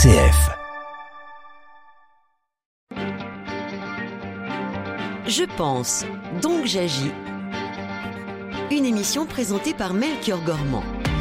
RCF. Je pense, donc j'agis. Une émission présentée par Melchior Gormand.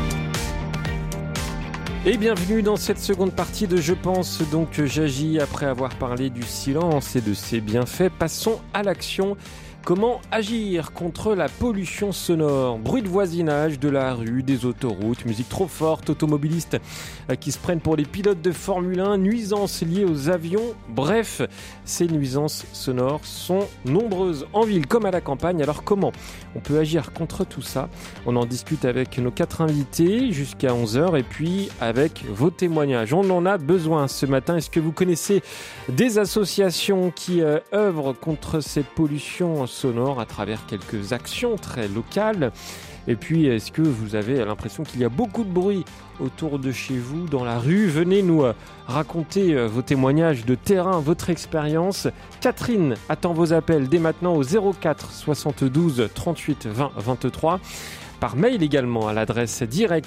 Et bienvenue dans cette seconde partie de Je pense, donc j'agis. Après avoir parlé du silence et de ses bienfaits, passons à l'action. Comment agir contre la pollution sonore? Bruit de voisinage, de la rue, des autoroutes, musique trop forte, automobilistes qui se prennent pour les pilotes de Formule 1, nuisances liées aux avions. Bref, ces nuisances sonores sont nombreuses en ville comme à la campagne. Alors comment on peut agir contre tout ça? On en discute avec nos 4 invités jusqu'à 11h et puis avec vos témoignages. On en a besoin ce matin. Est-ce que vous connaissez des associations qui œuvrent contre ces pollutions sonore à travers quelques actions très locales? Et puis, est-ce que vous avez l'impression qu'il y a beaucoup de bruit autour de chez vous, dans la rue? Venez nous raconter vos témoignages de terrain, votre expérience. Catherine attend vos appels dès maintenant au 04 72 38 20 23. Par mail également à l'adresse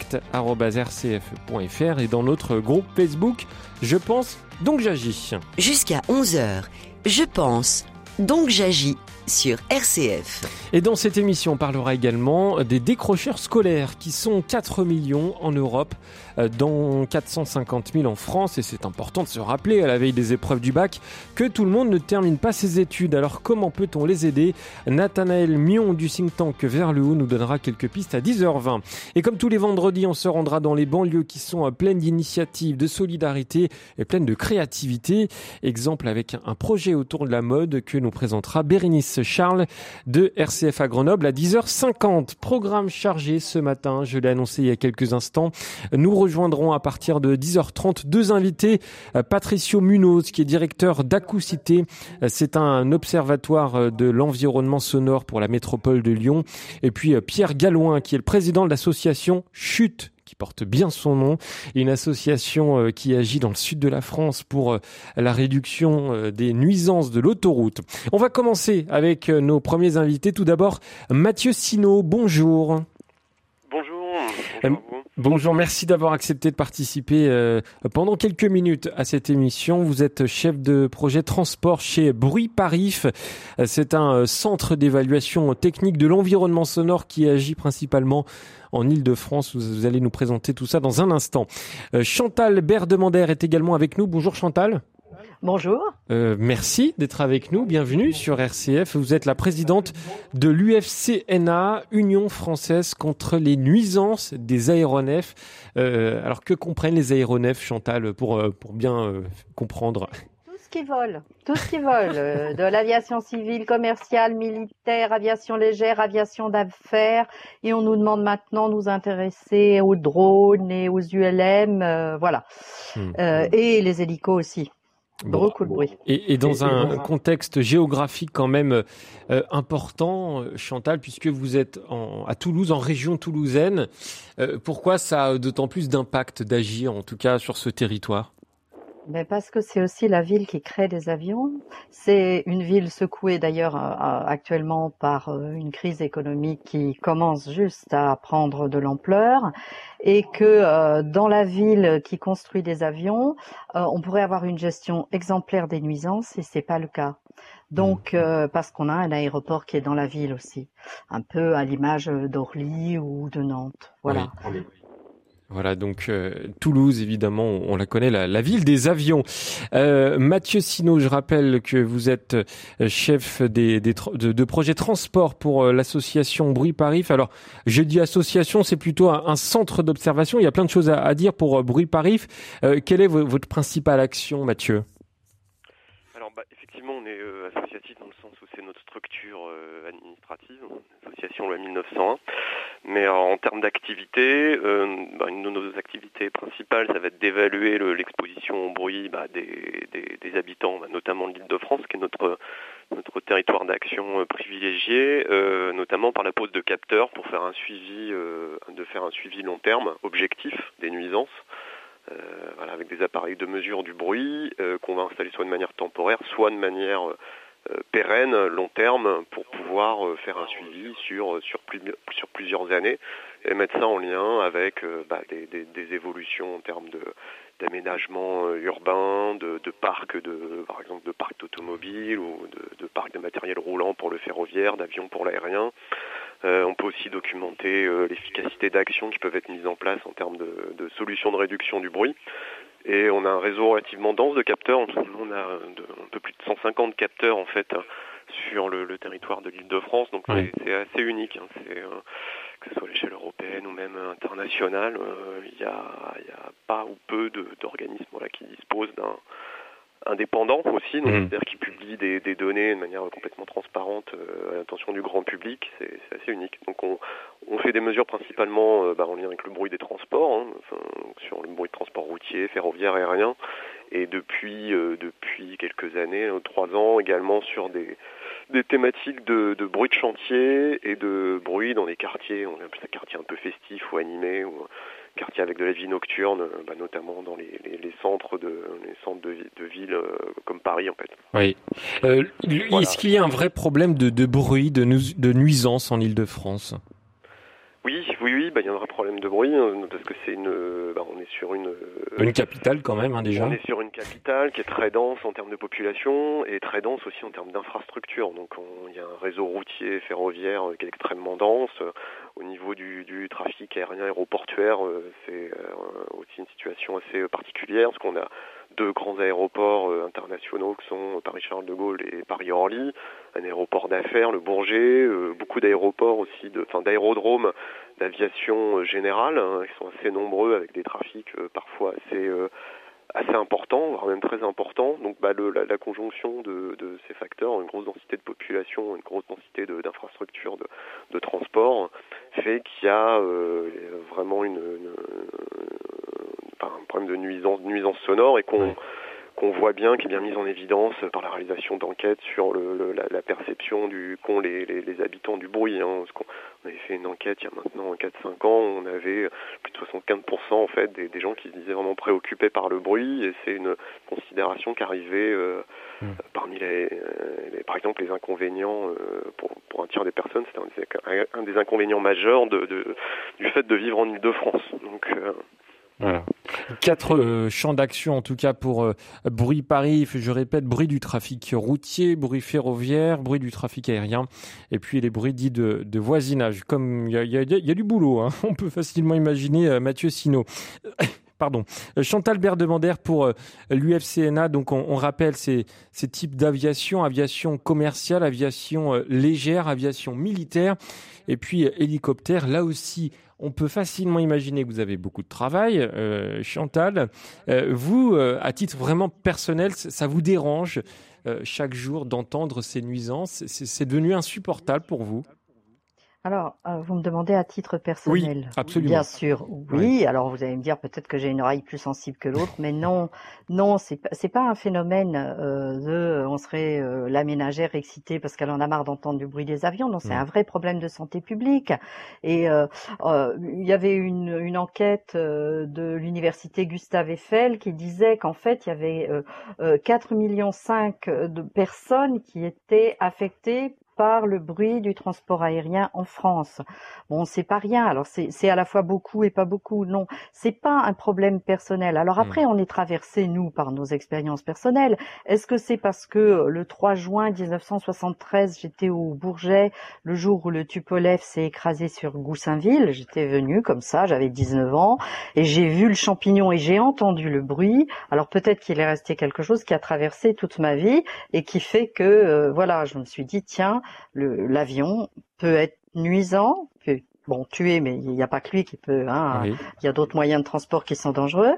direct@rcf.fr et dans notre groupe Facebook Je pense, donc j'agis. Jusqu'à 11h, Je pense, donc j'agis sur RCF. Et dans cette émission, on parlera également des décrocheurs scolaires qui sont 4 millions en Europe, dont 450 000 en France. Et c'est important de se rappeler à la veille des épreuves du bac que tout le monde ne termine pas ses études. Alors comment peut-on les aider? Nathanaël Mion du think tank Vers le Haut nous donnera quelques pistes à 10h20. Et comme tous les vendredis, on se rendra dans les banlieues qui sont pleines d'initiatives, de solidarité et pleines de créativité. Exemple avec un projet autour de la mode que nous présentera Bérénice Charles de RCF à Grenoble à 10h50. Programme chargé ce matin, je l'ai annoncé il y a quelques instants. Nous rejoindrons à partir de 10h30 deux invités. Patricio Munoz, qui est directeur d'Acousité. C'est un observatoire de l'environnement sonore pour la métropole de Lyon. Et puis Pierre Gallouin, qui est le président de l'association Chute, qui porte bien son nom, une association qui agit dans le sud de la France pour la réduction des nuisances de l'autoroute. On va commencer avec nos premiers invités. Tout d'abord, Mathieu Sinaud, bonjour. Bonjour, merci d'avoir accepté de participer pendant quelques minutes à cette émission. Vous êtes chef de projet transport chez Bruit Parif. C'est un centre d'évaluation technique de l'environnement sonore qui agit principalement en Île-de-France. Vous allez nous présenter tout ça dans un instant. Chantal Berdemander est également avec nous. Bonjour Chantal. Bonjour. Merci d'être avec nous. Bienvenue sur RCF. Vous êtes la présidente de l'UFCNA, Union française contre les nuisances des aéronefs. Alors que comprennent les aéronefs, Chantal, pour bien comprendre? Tout ce qui vole, de l'aviation civile, commerciale, militaire, aviation légère, aviation d'affaires. Et on nous demande maintenant de nous intéresser aux drones et aux ULM, voilà. Et les hélicos aussi. Beaucoup de bruit. Et dans un contexte géographique quand même important, Chantal, puisque vous êtes à Toulouse, en région toulousaine, pourquoi ça a d'autant plus d'impact d'agir, en tout cas sur ce territoire? Mais parce que c'est aussi la ville qui crée des avions. C'est une ville secouée d'ailleurs actuellement par une crise économique qui commence juste à prendre de l'ampleur, et que dans la ville qui construit des avions, on pourrait avoir une gestion exemplaire des nuisances, et c'est pas le cas. Donc parce qu'on a un aéroport qui est dans la ville aussi, un peu à l'image d'Orly ou de Nantes. Voilà. Oui. Voilà, donc Toulouse, évidemment, on la connaît, la ville des avions. Mathieu Sinaud, je rappelle que vous êtes chef de projet transport pour l'association Bruit Parif. Alors, je dis association, c'est plutôt un centre d'observation. Il y a plein de choses à dire pour Bruit Parif. Quelle est votre principale action, Mathieu? Alors, effectivement, on est associatif dans le sens où c'est notre structure administrative, association loi 1901. Mais en termes d'activité, une de nos activités principales, ça va être d'évaluer l'exposition au bruit des habitants, notamment de l'Île-de-France, qui est notre territoire d'action privilégié, notamment par la pose de capteurs pour faire un suivi long terme, objectif des nuisances. Avec des appareils de mesure du bruit qu'on va installer soit de manière temporaire, soit de manière pérenne, long terme, pour pouvoir faire un suivi sur plusieurs années et mettre ça en lien avec des évolutions en termes d'aménagement urbain, de parcs par exemple de parcs d'automobiles ou de parcs de matériel roulant pour le ferroviaire, d'avions pour l'aérien. On peut aussi documenter l'efficacité d'actions qui peuvent être mises en place en termes de solutions de réduction du bruit. Et on a un réseau relativement dense de capteurs. On a un peu plus de 150 capteurs en fait sur le territoire de l'Île-de-France. Donc c'est assez unique. Que ce soit à l'échelle européenne ou même internationale, il y a pas ou peu d'organismes qui disposent d'un indépendant aussi, donc c'est-à-dire qui publie des données de manière complètement transparente à l'attention du grand public. C'est assez unique. Donc on fait des mesures principalement en lien avec le bruit des transports, sur le bruit de transport routier, ferroviaire, aérien, et depuis quelques années, 3 ans également sur des thématiques de bruit de chantier et de bruit dans les quartiers, on appelle ça quartiers un peu festifs ou animés, ou quartiers avec de la vie nocturne, notamment dans les centres de villes comme Paris en fait. Oui. Voilà. Est-ce qu'il y a un vrai problème de bruit, de nuisance en Île-de-France ? Oui, il y a un vrai problème de bruit parce que on est sur une capitale quand même déjà. On est sur une capitale qui est très dense en termes de population et très dense aussi en termes d'infrastructure. Donc il y a un réseau routier, ferroviaire qui est extrêmement dense. Au niveau du trafic aérien aéroportuaire, c'est aussi une situation assez particulière parce qu'on a 2 grands aéroports internationaux qui sont Paris-Charles de Gaulle et Paris-Orly, un aéroport d'affaires, le Bourget, beaucoup d'aéroports aussi, d'aérodromes d'aviation générale, qui sont assez nombreux avec des trafics parfois assez importants, voire même très importants. Donc la conjonction de ces facteurs, une grosse densité de population, une grosse densité d'infrastructures de transport, fait qu'il y a vraiment un problème de nuisance sonore et qu'on voit bien, qui est bien mise en évidence par la réalisation d'enquêtes sur la perception qu'ont les habitants du bruit. Parce qu'on avait fait une enquête il y a maintenant 4-5 ans, on avait plus de 75% en fait des gens qui se disaient vraiment préoccupés par le bruit, et c'est une considération qui arrivait parmi par exemple les inconvénients pour un tiers des personnes, c'était un des inconvénients majeurs du fait de vivre en Île-de-France. Donc voilà. 4 champs d'action en tout cas pour bruit Paris, je répète, bruit du trafic routier, bruit ferroviaire, bruit du trafic aérien et puis les bruits dits de voisinage. Comme il y a du boulot, on peut facilement imaginer Mathieu Sinot. Pardon. Chantal Berdemander pour l'UFCNA. Donc on rappelle ces types d'aviation, aviation commerciale, aviation légère, aviation militaire et puis hélicoptère. Là aussi, on peut facilement imaginer que vous avez beaucoup de travail, Chantal. Vous, à titre vraiment personnel, ça vous dérange chaque jour d'entendre ces nuisances ? C'est devenu insupportable pour vous ? Alors, vous me demandez à titre personnel. Oui, absolument. Bien sûr, oui. Alors, vous allez me dire peut-être que j'ai une oreille plus sensible que l'autre, mais non, c'est pas un phénomène on serait la ménagère excitée parce qu'elle en a marre d'entendre du bruit des avions. Non, c'est un vrai problème de santé publique. Et il y avait une enquête de l'université Gustave Eiffel qui disait qu'en fait, il y avait 4,5 millions de personnes qui étaient affectées par le bruit du transport aérien en France. Bon, c'est pas rien. Alors c'est à la fois beaucoup et pas beaucoup. Non, c'est pas un problème personnel. Alors après, on est traversé nous par nos expériences personnelles. Est-ce que c'est parce que le 3 juin 1973, j'étais au Bourget le jour où le Tupolev s'est écrasé sur Goussainville. J'étais venue comme ça, j'avais 19 ans et j'ai vu le champignon et j'ai entendu le bruit. Alors peut-être qu'il est resté quelque chose qui a traversé toute ma vie et qui fait que je me suis dit tiens, l'avion peut être nuisant, peut tuer, mais il n'y a pas que lui qui peut. Oui. Il y a d'autres moyens de transport qui sont dangereux.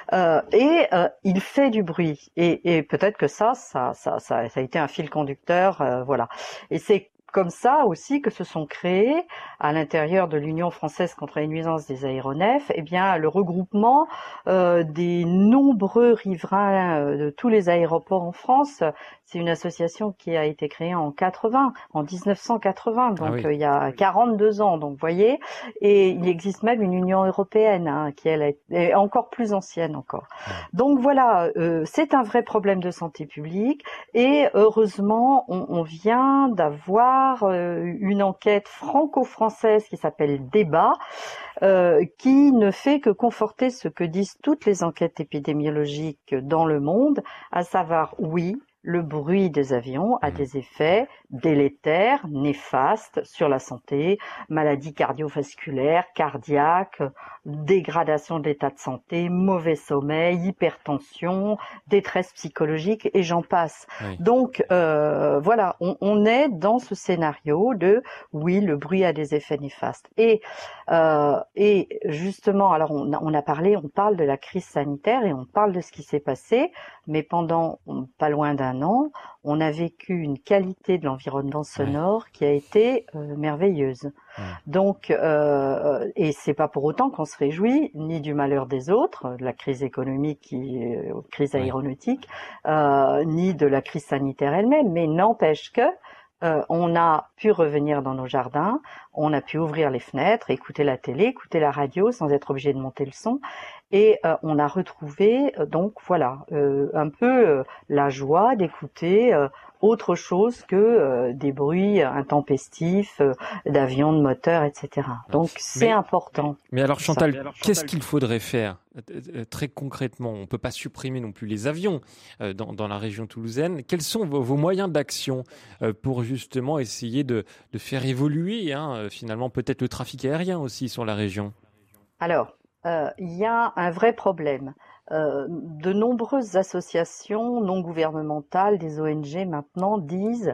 Et il fait du bruit. Et peut-être que ça a été un fil conducteur. Voilà. Et c'est comme ça aussi que se sont créés à l'intérieur de l'Union française contre les nuisances des aéronefs, le regroupement des nombreux riverains de tous les aéroports en France. C'est une association qui a été créée en 1980, donc il y a 42 ans, donc vous voyez. Et il existe même une Union européenne qui elle est encore plus ancienne encore. Donc voilà, c'est un vrai problème de santé publique et heureusement on vient d'avoir par une enquête franco-française qui s'appelle Débat, qui ne fait que conforter ce que disent toutes les enquêtes épidémiologiques dans le monde, à savoir, oui, le bruit des avions a des effets délétères, néfastes sur la santé, maladies cardiovasculaires, cardiaques, dégradation de l'état de santé, mauvais sommeil, hypertension, détresse psychologique et j'en passe. Oui. Donc voilà, on est dans ce scénario de oui, le bruit a des effets néfastes. Et justement, alors on parle de la crise sanitaire et on parle de ce qui s'est passé, mais pendant pas loin d'un an, on a vécu une qualité de l'environnement sonore qui a été merveilleuse. Donc, et c'est pas pour autant qu'on se réjouit ni du malheur des autres, de la crise économique, crise aéronautique, ni de la crise sanitaire elle-même, mais n'empêche que on a pu revenir dans nos jardins, on a pu ouvrir les fenêtres, écouter la télé, écouter la radio sans être obligé de monter le son, et on a retrouvé donc voilà un peu la joie d'écouter autre chose que des bruits intempestifs d'avions, de moteurs, etc. Donc c'est important. Mais alors Chantal, qu'est-ce qu'il faudrait faire très concrètement? On ne peut pas supprimer non plus les avions dans la région toulousaine. Quels sont vos moyens d'action pour justement essayer de faire évoluer finalement peut-être le trafic aérien aussi sur la région? Alors, il y a un vrai problème. De nombreuses associations non gouvernementales, des ONG maintenant, disent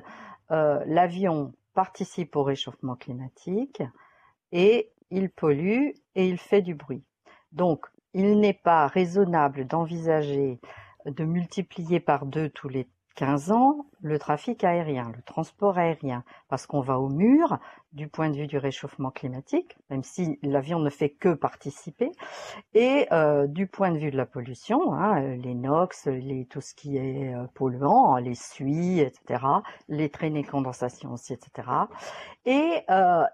l'avion participe au réchauffement climatique et il pollue et il fait du bruit. Donc, il n'est pas raisonnable d'envisager de multiplier par 2 tous les 15 ans le trafic aérien, le transport aérien, parce qu'on va au mur du point de vue du réchauffement climatique, même si l'avion ne fait que participer, et du point de vue de la pollution, les NOx, tout ce qui est polluant, les suies, etc., les traînées condensation aussi, etc., et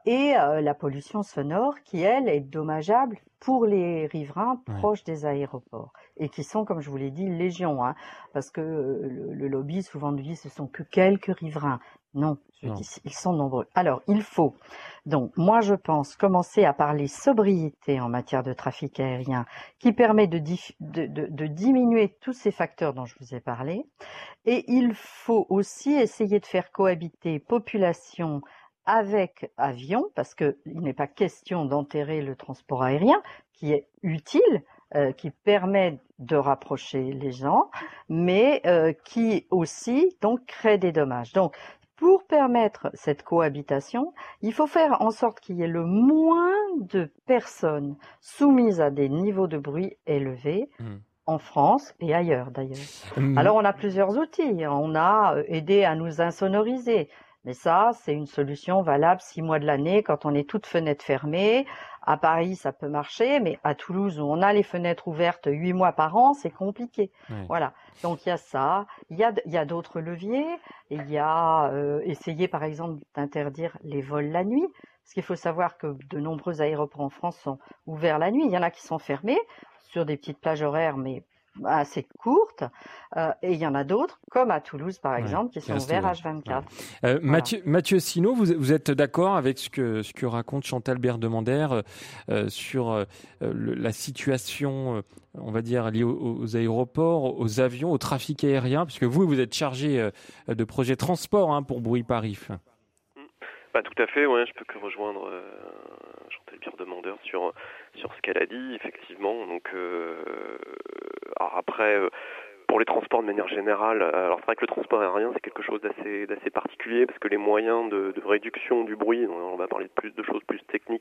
la pollution sonore qui, elle, est dommageable pour les riverains proches des aéroports, et qui sont, comme je vous l'ai dit, légion, parce que le lobby souvent nous dit ce sont que quelques riverains. Non, dis, ils sont nombreux. Alors, il faut, donc, moi je pense, commencer à parler sobriété en matière de trafic aérien, qui permet de diminuer tous ces facteurs dont je vous ai parlé, et il faut aussi essayer de faire cohabiter population avec avion, parce qu'il n'est pas question d'enterrer le transport aérien, qui est utile, qui permet de rapprocher les gens, mais qui aussi donc crée des dommages. Donc, pour permettre cette cohabitation, il faut faire en sorte qu'il y ait le moins de personnes soumises à des niveaux de bruit élevés, en France et ailleurs d'ailleurs. Alors on a plusieurs outils, on a aidé à nous insonoriser, mais ça c'est une solution valable 6 mois de l'année quand on est toutes fenêtres fermées. À Paris ça peut marcher, mais à Toulouse où on a les fenêtres ouvertes 8 mois par an, c'est compliqué. Voilà, donc il y a ça, il y a d'autres leviers, il y a essayer par exemple d'interdire les vols la nuit, parce qu'il faut savoir que de nombreux aéroports en France sont ouverts la nuit, il y en a qui sont fermés, sur des petites plages horaires, mais assez courtes, et il y en a d'autres, comme à Toulouse par exemple, qui sont ouverts H24. Voilà. Mathieu Sinault, vous êtes d'accord avec ce que raconte Chantal Berdemander sur la situation, on va dire, liée aux aéroports, aux avions, au trafic aérien, puisque vous êtes chargé de projet transport pour Bruit Paris. Tout à fait, je peux que rejoindre Chantal Berdemander sur ce qu'elle a dit, effectivement. Donc, alors après, pour les transports de manière générale, alors c'est vrai que le transport aérien c'est quelque chose d'assez particulier parce que les moyens de réduction du bruit, on va parler de choses plus techniques,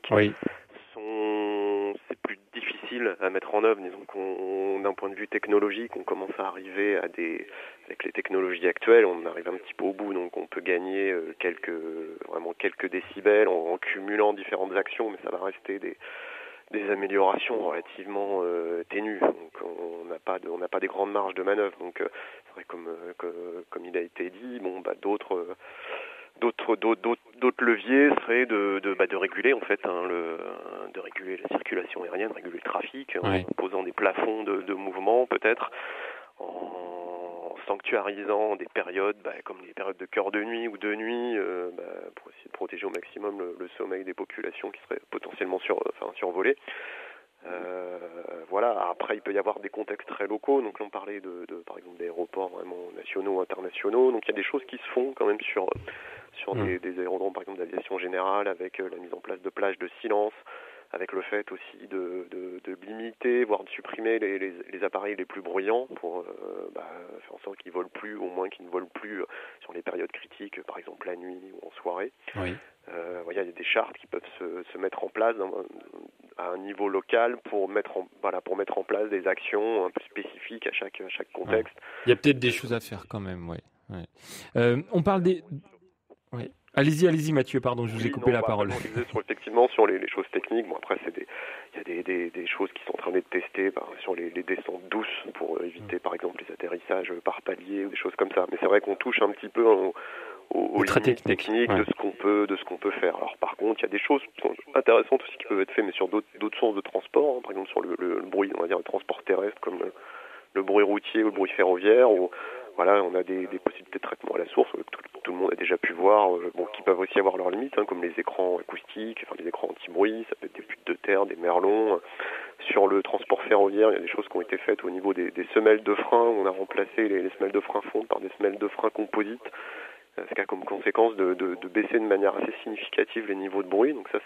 c'est plus difficile à mettre en œuvre. Disons d'un point de vue technologique, on commence à arriver avec les technologies actuelles, on arrive un petit peu au bout, donc on peut gagner quelques décibels en cumulant différentes actions, mais ça va rester des améliorations relativement ténues. Donc on n'a pas des grandes marges de manœuvre. Donc c'est vrai comme il a été dit, d'autres leviers seraient de réguler en fait de réguler la circulation aérienne, de réguler le trafic en posant des plafonds de mouvement peut-être, en sanctuarisant des périodes comme les périodes de cœur de nuit ou de nuit pour essayer de protéger au maximum le sommeil des populations qui seraient potentiellement survolées. Voilà. Après, il peut y avoir des contextes très locaux. Donc, on parlait par exemple d'aéroports vraiment nationaux, internationaux. Donc, il y a des choses qui se font quand même sur des aérodromes, par exemple d'aviation générale, avec la mise en place de plages de silence, avec le fait aussi de limiter, voire de supprimer les appareils les plus bruyants pour faire en sorte qu'ils volent plus, au moins qu'ils ne volent plus sur les périodes critiques, par exemple la nuit ou en soirée. Oui. Il y a des chartes qui peuvent se mettre en place à un niveau local pour mettre en place des actions un peu spécifiques à chaque contexte. Ouais. Il y a peut-être des choses à faire quand même, oui. Ouais. On parle des... Oui. Allez-y Mathieu, pardon, je vous ai coupé la parole. Effectivement, sur les choses techniques, après il y a des choses qui sont en train d'être testées sur les descentes douces pour éviter par exemple les atterrissages par palier ou des choses comme ça. Mais c'est vrai qu'on touche un petit peu aux limites techniques de ce qu'on peut faire. Alors par contre, il y a des choses qui sont intéressantes aussi qui peuvent être faites, mais sur d'autres sources de transport, par exemple sur le bruit, on va dire le transport terrestre, comme le bruit routier ou le bruit ferroviaire, ou voilà, on a des possibilités de traitement à la source que tout le monde a déjà pu voir, qui peuvent aussi avoir leurs limites, comme les écrans acoustiques, les écrans anti-bruit, ça peut être des putes de terre, des merlons. Sur le transport ferroviaire, il y a des choses qui ont été faites au niveau des semelles de frein. On a remplacé les semelles de frein fonte par des semelles de frein composites, ce qui a comme conséquence de baisser de manière assez significative les niveaux de bruit. Donc ça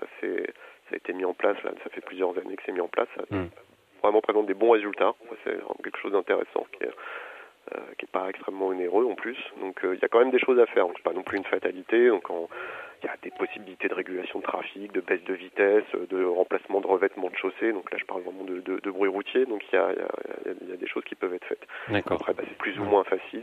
a été mis en place, là, ça fait plusieurs années que c'est mis en place. Ça vraiment présente des bons résultats. C'est vraiment quelque chose d'intéressant qui est pas extrêmement onéreux en plus. Donc il y a quand même des choses à faire. Donc c'est pas non plus une fatalité. Donc il y a des possibilités de régulation de trafic, de baisse de vitesse, de remplacement de revêtement de chaussée. Donc là je parle vraiment de bruit routier. Donc il y a des choses qui peuvent être faites. D'accord. Après c'est plus ou moins facile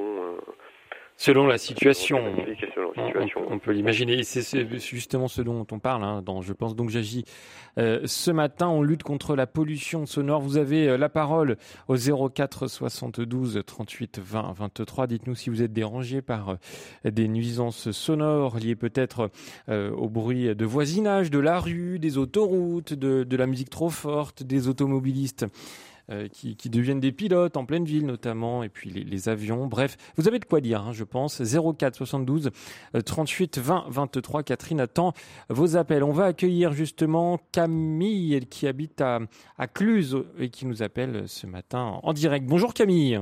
selon la situation. On peut l'imaginer. C'est justement ce dont on parle, dans Je pense donc j'agis. Ce matin, on lutte contre la pollution sonore. Vous avez la parole au 04 72 38 20 23. Dites-nous si vous êtes dérangé par des nuisances sonores liées peut-être au bruit de voisinage, de la rue, des autoroutes, de la musique trop forte, des automobilistes qui deviennent des pilotes en pleine ville notamment, et puis les avions. Bref, vous avez de quoi dire, je pense. 04 72 38 20 23. Catherine attend vos appels. On va accueillir justement Camille qui habite à Cluse et qui nous appelle ce matin en direct. Bonjour Camille.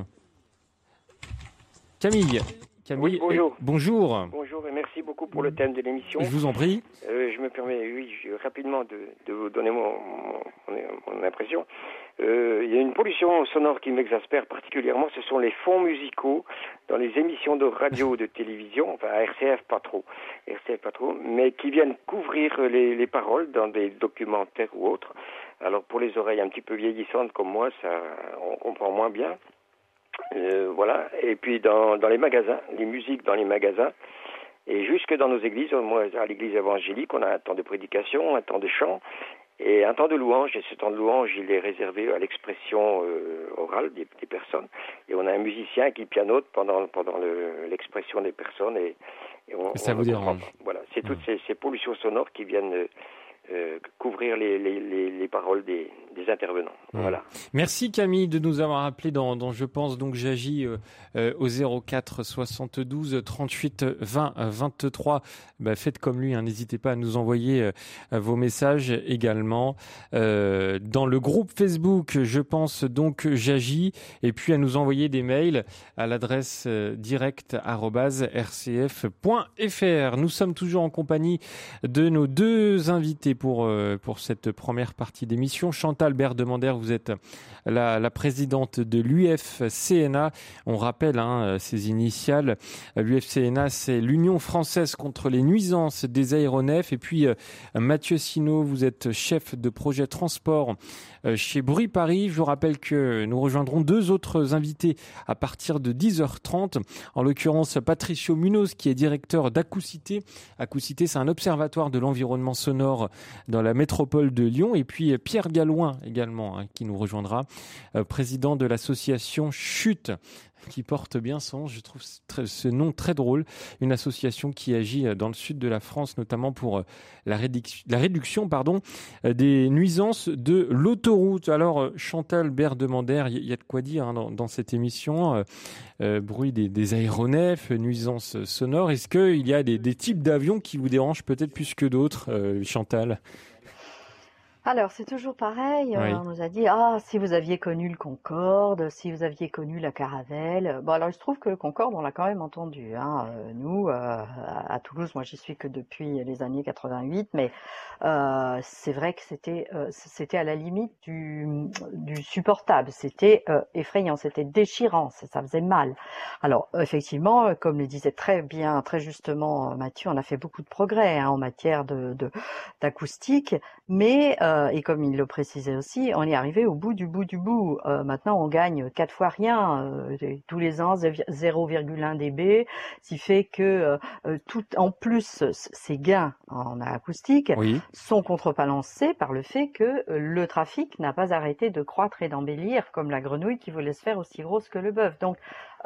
Oui, bonjour. Bonjour. Bonjour et merci beaucoup pour le thème de l'émission. Je vous en prie. Je me permets, rapidement de vous donner mon impression. Il y a une pollution sonore qui m'exaspère particulièrement, ce sont les fonds musicaux dans les émissions de radio ou de télévision, enfin RCF pas trop, mais qui viennent couvrir les paroles dans des documentaires ou autres. Alors pour les oreilles un petit peu vieillissantes comme moi, on comprend moins bien. Voilà. Et puis dans les magasins, les musiques dans les magasins, et jusque dans nos églises. Moi, à l'église évangélique, on a un temps de prédication, un temps de chant et un temps de louange. Et ce temps de louange, il est réservé à l'expression orale des personnes. Et on a un musicien qui pianote pendant l'expression des personnes. Et ça vous dérange. Voilà, c'est toutes ces pollutions sonores qui viennent couvrir les paroles des intervenants. Voilà. Merci Camille de nous avoir appelé dans Je pense donc j'agis au 04 72 38 20 23. Faites comme lui, n'hésitez pas à nous envoyer vos messages également dans le groupe Facebook Je pense donc j'agis, et puis à nous envoyer des mails à l'adresse direct@rcf.fr. Nous sommes toujours en compagnie de nos deux invités pour cette première partie d'émission. Chantal Berdemander, vous êtes la présidente de l'UFCNA. On rappelle ses initiales. L'UFCNA, c'est l'Union française contre les nuisances des aéronefs. Et puis Mathieu Sinaud, vous êtes chef de projet transport chez Bruit Paris. Je vous rappelle que nous rejoindrons deux autres invités à partir de 10h30. En l'occurrence, Patricio Munoz, qui est directeur d'Acousité. Acousité, c'est un observatoire de l'environnement sonore dans la métropole de Lyon. Et puis Pierre Gallouin, également, qui nous rejoindra, président de l'association Chute, qui porte bien son nom. Je trouve ce nom très drôle. Une association qui agit dans le sud de la France, notamment pour la réduction des nuisances de l'autoroute. Alors, Chantal Berdemander, il y a de quoi dire dans cette émission. Bruit des aéronefs, nuisances sonores. Est-ce qu'il y a des types d'avions qui vous dérangent peut-être plus que d'autres, Chantal ? Alors, c'est toujours pareil. Oui. On nous a dit, si vous aviez connu le Concorde, si vous aviez connu la Caravelle. Bon, alors, il se trouve que le Concorde, on l'a quand même entendu. Nous, à Toulouse, moi, j'y suis que depuis les années 88, mais c'est vrai que c'était à la limite du supportable. C'était effrayant, c'était déchirant, ça faisait mal. Alors, effectivement, comme le disait très bien, très justement Mathieu, on a fait beaucoup de progrès en matière d'acoustique, mais et comme il le précisait aussi, on est arrivé au bout du bout du bout. Maintenant, on gagne 4 fois rien tous les ans, 0,1 dB, ce qui fait que tout en plus ces gains en acoustique sont contrebalancés par le fait que le trafic n'a pas arrêté de croître et d'embellir comme la grenouille qui voulait se faire aussi grosse que le bœuf. Donc,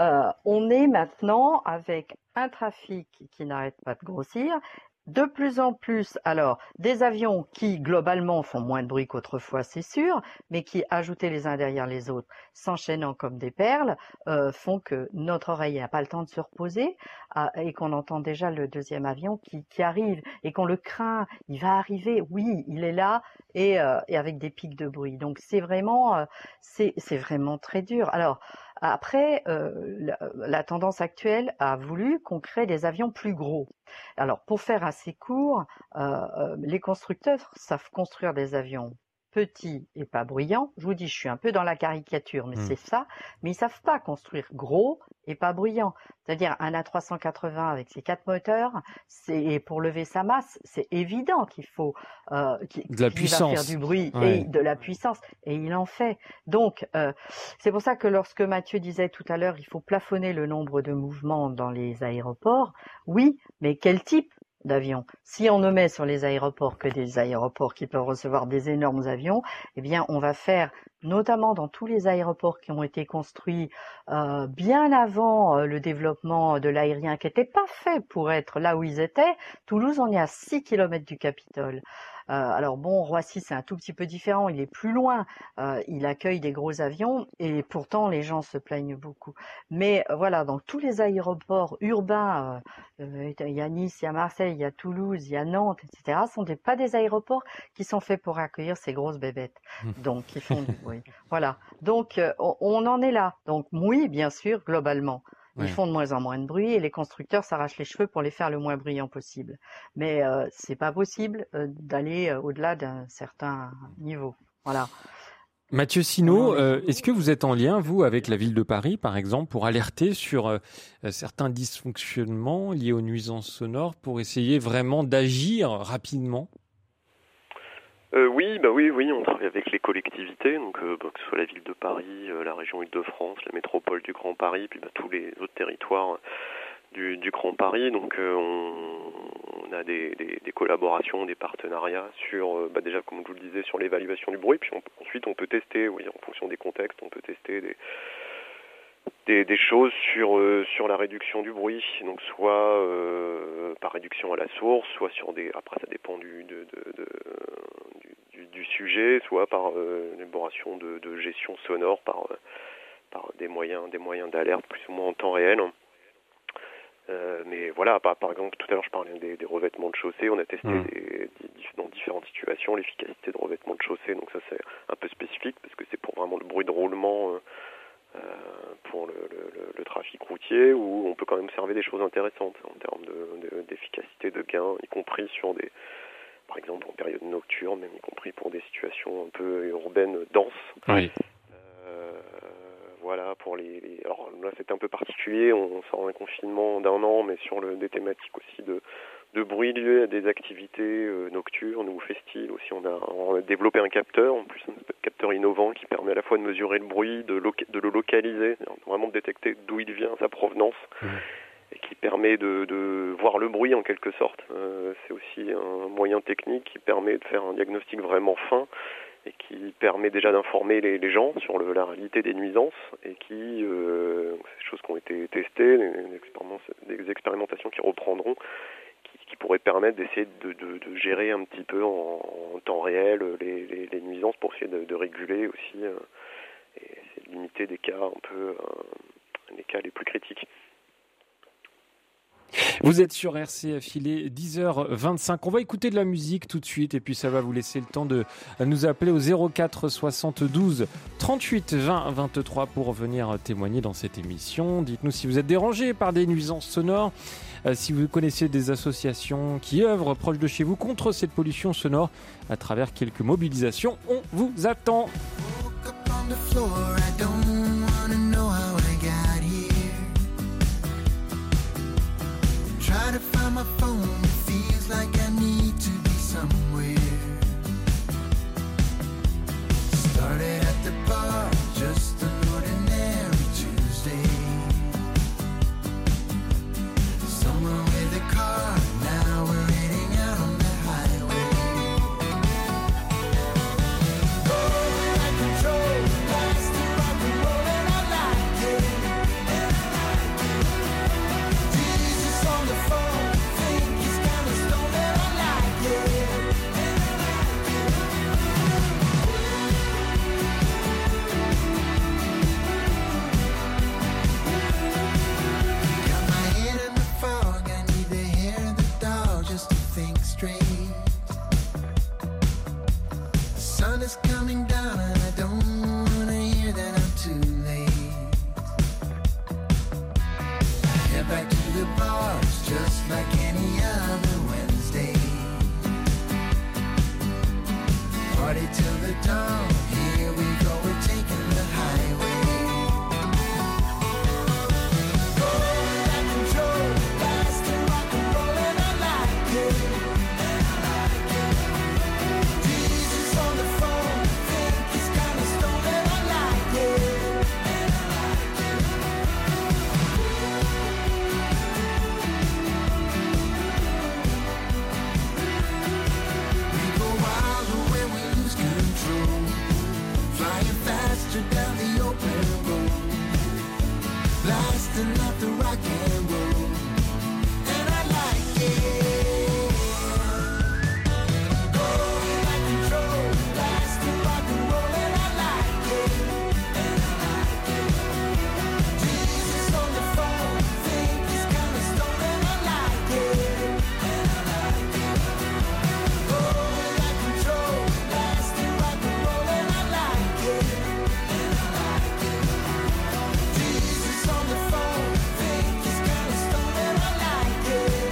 on est maintenant avec un trafic qui n'arrête pas de grossir. De plus en plus, alors, des avions qui, globalement, font moins de bruit qu'autrefois, c'est sûr, mais qui, ajoutés les uns derrière les autres, s'enchaînant comme des perles, font que notre oreille n'a pas le temps de se reposer et qu'on entend déjà le deuxième avion qui arrive et qu'on le craint. Il va arriver, oui, il est là et avec des pics de bruit. Donc, c'est vraiment très dur. Alors, après, la tendance actuelle a voulu qu'on crée des avions plus gros. Alors, pour faire assez court, les constructeurs savent construire des avions petits et pas bruyants. Je vous dis, je suis un peu dans la caricature, mais c'est ça. Mais ils savent pas construire gros et pas bruyant. C'est-à-dire un A380 avec ses 4 moteurs, et pour lever sa masse, c'est évident qu'il faut de la puissance, va faire du bruit et de la puissance, et il en fait. Donc, c'est pour ça que lorsque Mathieu disait tout à l'heure, il faut plafonner le nombre de mouvements dans les aéroports. Oui, mais quel type d'avions? Si on ne met sur les aéroports que des aéroports qui peuvent recevoir des énormes avions, eh bien, on va faire, notamment dans tous les aéroports qui ont été construits bien avant le développement de l'aérien, qui n'était pas fait pour être là où ils étaient. Toulouse, on est à 6 km du Capitole. Alors bon, Roissy, c'est un tout petit peu différent, il est plus loin, il accueille des gros avions et pourtant les gens se plaignent beaucoup. Mais voilà, dans tous les aéroports urbains, il y a Nice, il y a Marseille, il y a Toulouse, il y a Nantes, etc., ce sont pas des aéroports qui sont faits pour accueillir ces grosses bébêtes, donc qui font du bruit. Voilà, donc on en est là. Donc oui, bien sûr, globalement. Ils font de moins en moins de bruit et les constructeurs s'arrachent les cheveux pour les faire le moins bruyants possible. Mais c'est pas possible d'aller au-delà d'un certain niveau. Voilà. Mathieu Sinault, est-ce que vous êtes en lien, vous, avec la ville de Paris, par exemple, pour alerter sur certains dysfonctionnements liés aux nuisances sonores, pour essayer vraiment d'agir rapidement ? Oui, on travaille avec les collectivités, donc que ce soit la ville de Paris, la région Île-de-France, la métropole du Grand Paris, puis tous les autres territoires du Grand Paris. Donc on a des collaborations, des partenariats sur, déjà comme je vous le disais, sur l'évaluation du bruit, puis ensuite on peut tester, en fonction des contextes, on peut tester des choses sur la réduction du bruit, donc soit par réduction à la source, soit sur après ça dépend du sujet, soit par l'élaboration de gestion sonore par des moyens d'alerte plus ou moins en temps réel. Mais voilà, par exemple, tout à l'heure je parlais des revêtements de chaussée, on a testé dans différentes situations l'efficacité de revêtements de chaussée, donc ça c'est un peu spécifique parce que c'est pour vraiment le bruit de roulement pour le trafic routier, où on peut quand même observer des choses intéressantes en termes d'efficacité de gain, y compris sur par exemple en période nocturne, même y compris pour des situations un peu urbaines denses. Oui. Voilà, alors là c'était un peu particulier, on sort d'un confinement d'1 an, mais sur des thématiques aussi de bruit lié à des activités nocturnes ou festives aussi. On a développé un capteur, en plus un capteur innovant qui permet à la fois de mesurer le bruit, de le localiser, vraiment de détecter d'où il vient, sa provenance, et qui permet de voir le bruit en quelque sorte. C'est aussi un moyen technique qui permet de faire un diagnostic vraiment fin et qui permet déjà d'informer les gens sur la réalité des nuisances et qui, c'est des choses qui ont été testées, des expérimentations qui reprendront, qui pourraient permettre d'essayer de gérer un petit peu en temps réel les nuisances pour essayer de réguler aussi et essayer de limiter des cas les cas les plus critiques. Vous êtes sur RCF, il est 10h25. On va écouter de la musique tout de suite et puis ça va vous laisser le temps de nous appeler au 04 72 38 20 23 pour venir témoigner dans cette émission. Dites-nous si vous êtes dérangé par des nuisances sonores, si vous connaissez des associations qui œuvrent proche de chez vous contre cette pollution sonore à travers quelques mobilisations. On vous attend. Try to find my phone, it feels like I need to be somewhere. Started at the bar, just an ordinary Tuesday. Someone with a car, now we're heading out on the highway. Going out of control, last to rock and roll, and I like it. Jesus on the phone, think he's kinda stoned, and I like it. Got my head in the fog, I need the hair of the dog just to think straight. The sun is coming down and I don't wanna hear that I'm too late. Head back to the bars just like any other Wednesday. Party till the dawn, here we go, we're taking the highway. Going out of control, last to rock and roll, and I like it. Jesus on the phone, think he's kinda stoned, and I like it. We go wild when we lose control, flying faster down the open road, blasting out the rock and roll, and I like it. Going out of control, last to rock and roll, and I like it. Jesus on the phone, think he's kinda stoned, and I like it. Going out of control, last to rock and roll, and I like it. Jesus on the phone, think he's kinda stoned, and I like it.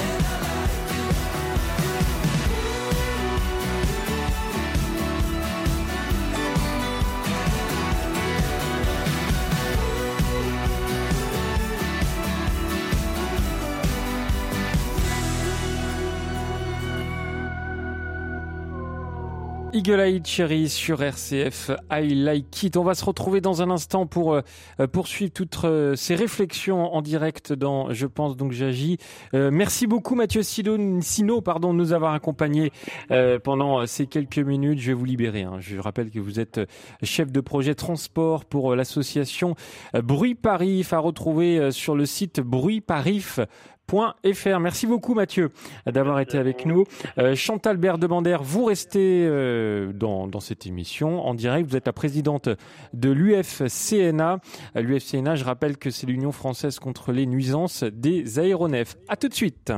Eagle Eye Cherry sur RCF, I Like It. On va se retrouver dans un instant pour poursuivre toutes ces réflexions en direct dans Je pense donc j'agis. Merci beaucoup Mathieu Sino, de nous avoir accompagnés pendant ces quelques minutes. Je vais vous libérer. Je rappelle que vous êtes chef de projet transport pour l'association Bruit Parif, à retrouver sur le site bruitparif.fr. Merci beaucoup Mathieu d'avoir été avec nous. Chantal Berdebander, vous restez dans cette émission en direct. Vous êtes la présidente de l'UFCNA. L'UFCNA, je rappelle que c'est l'Union française contre les nuisances des aéronefs. À tout de suite.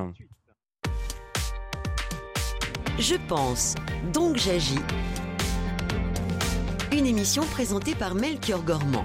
Je pense, donc j'agis. Une émission présentée par Melchior Gormand.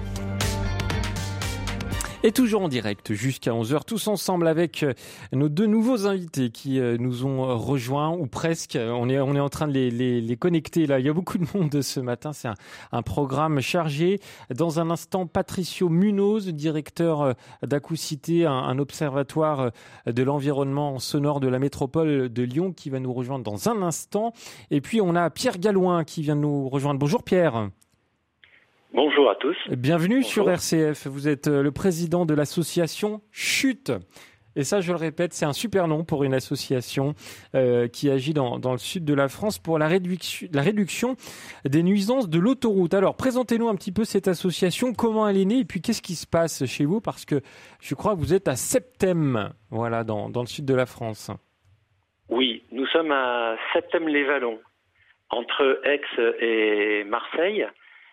Et toujours en direct jusqu'à 11h, tous ensemble avec nos deux nouveaux invités qui nous ont rejoints, ou presque. On est en train de les connecter là. Il y a beaucoup de monde ce matin. C'est un programme chargé. Dans un instant, Patricio Munoz, directeur d'Acousité, un observatoire de l'environnement sonore de la métropole de Lyon, qui va nous rejoindre dans un instant. Et puis on a Pierre Gallouin qui vient nous rejoindre. Bonjour Pierre. Bonjour à tous. Bienvenue. Bonjour. Sur RCF. Vous êtes le président de l'association Chute. Et ça, je le répète, c'est un super nom pour une association qui agit dans le sud de la France pour la réduction des nuisances de l'autoroute. Alors, présentez-nous un petit peu cette association, comment elle est née et puis qu'est-ce qui se passe chez vous, parce que je crois que vous êtes à Septem, voilà, dans le sud de la France. Oui, nous sommes à Septem-les-Vallons, entre Aix et Marseille,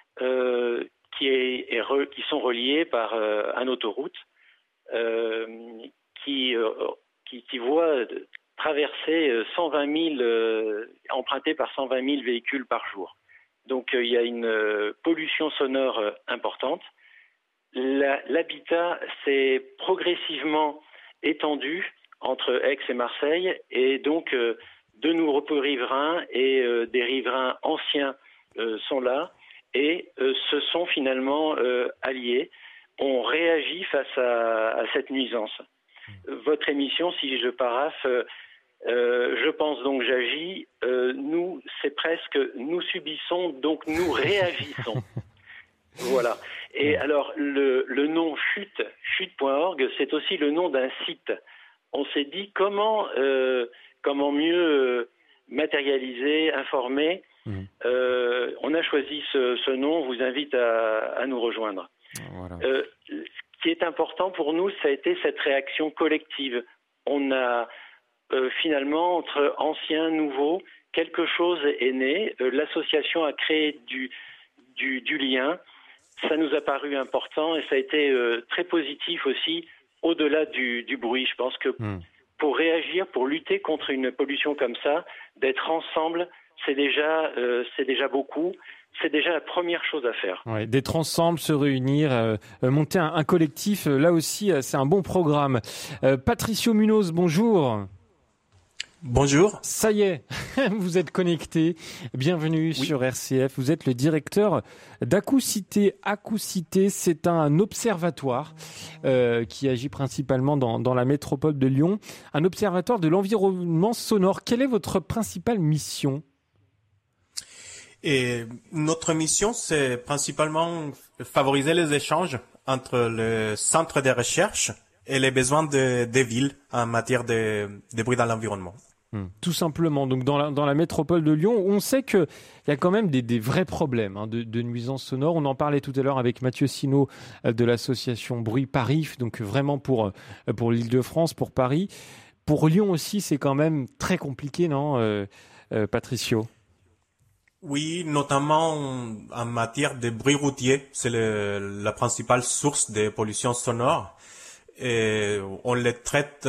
qui sont reliés par une autoroute qui voit traverser 120 000, emprunté par 120 000 véhicules par jour. Donc il y a une pollution sonore importante. L'habitat s'est progressivement étendu entre Aix et Marseille, et donc de nouveaux riverains et des riverains anciens sont là et se sont finalement alliés. On réagit face à cette nuisance. Votre émission, si je paraphe, je pense donc j'agis, nous, c'est presque nous subissons, donc nous réagissons. Voilà. Et alors, le nom chute.org, c'est aussi le nom d'un site. On s'est dit comment mieux matérialiser, informer. On a choisi ce nom, on vous invite à nous rejoindre. Voilà. Ce qui est important pour nous, ça a été cette réaction collective. On a finalement, entre anciens, nouveaux, quelque chose est né. L'association a créé du lien. Ça nous a paru important et ça a été très positif aussi, au-delà du bruit. Je pense que pour réagir, pour lutter contre une pollution comme ça, d'être ensemble, c'est déjà beaucoup. C'est déjà la première chose à faire. Ouais, d'être ensemble, se réunir, monter un collectif, là aussi, c'est un bon programme. Patricio Munoz, bonjour. Bonjour. Ça y est, vous êtes connecté. Bienvenue sur RCF. Vous êtes le directeur d'Acoucité. Acoucité, c'est un observatoire qui agit principalement dans la métropole de Lyon. Un observatoire de l'environnement sonore. Quelle est votre principale mission ? Et notre mission, c'est principalement favoriser les échanges entre le centre de recherche et les besoins des villes en matière de bruit dans l'environnement. Tout simplement. Donc dans la métropole de Lyon, on sait qu'il y a quand même des vrais problèmes de nuisances sonores. On en parlait tout à l'heure avec Mathieu Sinaud de l'association Bruit Paris, donc vraiment pour l'Île-de-France, pour Paris. Pour Lyon aussi, c'est quand même très compliqué, non, Patricio ? Oui, notamment en matière de bruit routier, c'est la principale source de pollution sonore. Et on les traite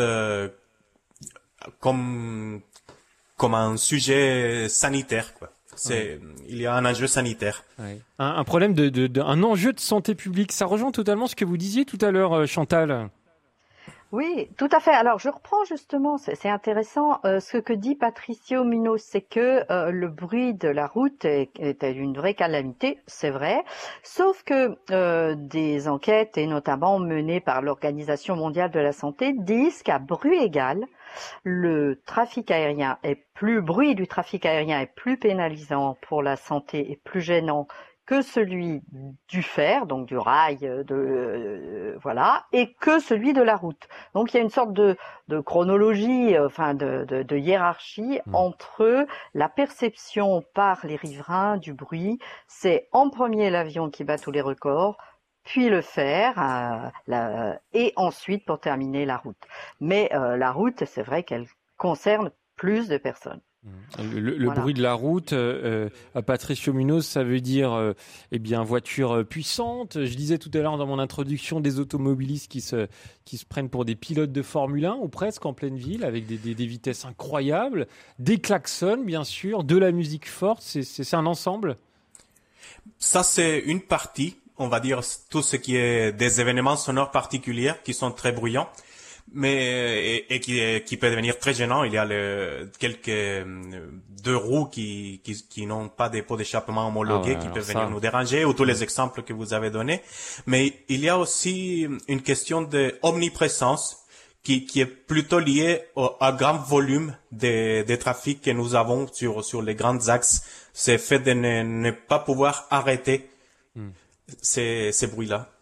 comme un sujet sanitaire, quoi. Il y a un enjeu sanitaire. Ouais. Un problème un enjeu de santé publique. Ça rejoint totalement ce que vous disiez tout à l'heure, Chantal. Oui, tout à fait. Alors, je reprends justement, c'est intéressant, ce que dit Patricio Munoz, c'est que le bruit de la route est une vraie calamité, c'est vrai, sauf que des enquêtes, et notamment menées par l'Organisation mondiale de la santé, disent qu'à bruit égal, le bruit du trafic aérien est plus pénalisant pour la santé et plus gênant que celui du fer, donc du rail, voilà, et que celui de la route. Donc il y a une sorte de chronologie, de hiérarchie entre la perception par les riverains du bruit. C'est en premier l'avion qui bat tous les records, puis le fer, et ensuite pour terminer la route. Mais la route, c'est vrai qu'elle concerne plus de personnes. Le bruit de la route, à Patricio Munoz, ça veut dire voiture puissante. Je disais tout à l'heure dans mon introduction des automobilistes qui se prennent pour des pilotes de Formule 1 ou presque en pleine ville avec des vitesses incroyables, des klaxons bien sûr, de la musique forte. C'est un ensemble. Ça c'est une partie, on va dire tout ce qui est des événements sonores particuliers qui sont très bruyants. Mais qui peut devenir très gênant. Il y a quelques deux roues qui n'ont pas des pots d'échappement homologués qui peuvent venir nous déranger, ou tous les exemples que vous avez donnés. Mais il y a aussi une question de omniprésence qui est plutôt liée à grand volume des trafics que nous avons sur les grands axes. C'est fait de ne pas pouvoir arrêter ces bruits-là.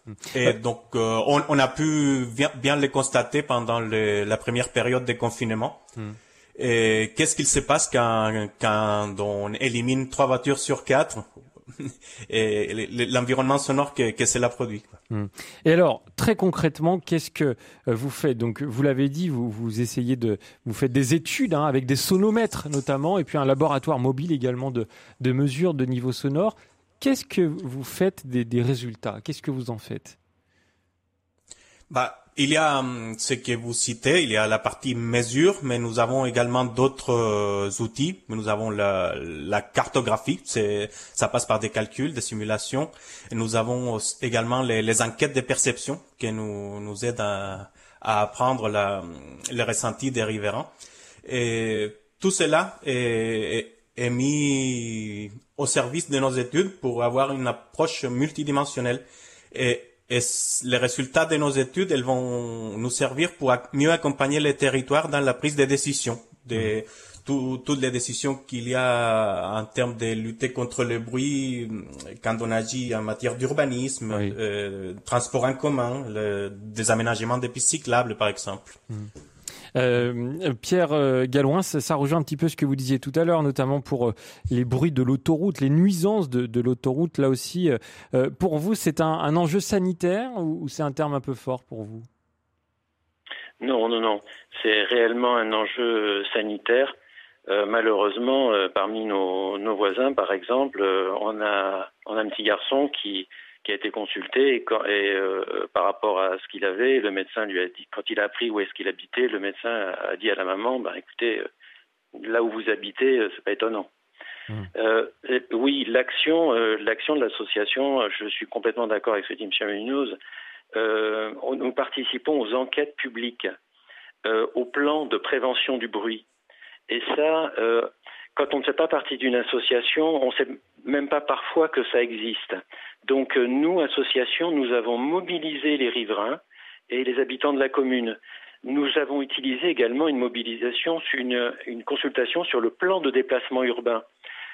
Et donc, on a pu bien le constater pendant la première période de confinement. Et qu'est-ce qu'il se passe quand on élimine 3 voitures sur 4 et l'environnement sonore que cela produit. Et alors, très concrètement, qu'est-ce que vous faites? Donc, vous l'avez dit, vous essayez vous faites des études avec des sonomètres notamment, et puis un laboratoire mobile également de mesure de niveau sonore. Qu'est-ce que vous faites des résultats? Qu'est-ce que vous en faites? Il y a ce que vous citez, il y a la partie mesure, mais nous avons également d'autres outils. Nous avons la cartographie, ça passe par des calculs, des simulations. Et nous avons également les enquêtes de perception qui nous aident à apprendre le ressenti des riverains. Et tout cela est mis au service de nos études pour avoir une approche multidimensionnelle. Et les résultats de nos études, elles vont nous servir pour mieux accompagner les territoires dans la prise de décision, toutes les décisions qu'il y a en termes de lutter contre le bruit quand on agit en matière d'urbanisme, transport en commun, des aménagements des pistes cyclables, par exemple. Pierre Gallouin, ça rejoint un petit peu ce que vous disiez tout à l'heure, notamment pour les bruits de l'autoroute, les nuisances de l'autoroute. Là aussi, pour vous, c'est un enjeu sanitaire ou c'est un terme un peu fort pour vous? Non. C'est réellement un enjeu sanitaire. Malheureusement, parmi nos voisins, par exemple, on a un petit garçon qui a été consulté et par rapport à ce qu'il avait, le médecin lui a dit, quand il a appris où est-ce qu'il habitait, le médecin a dit à la maman, écoutez, là où vous habitez, c'est pas étonnant. Oui, l'action de l'association, je suis complètement d'accord avec ce que dit M. Munoz. Nous participons aux enquêtes publiques, au plan de prévention du bruit. Et ça, quand on ne fait pas partie d'une association, on ne sait même pas parfois que ça existe. Donc nous, association, nous avons mobilisé les riverains et les habitants de la commune. Nous avons utilisé également une mobilisation, une consultation sur le plan de déplacement urbain.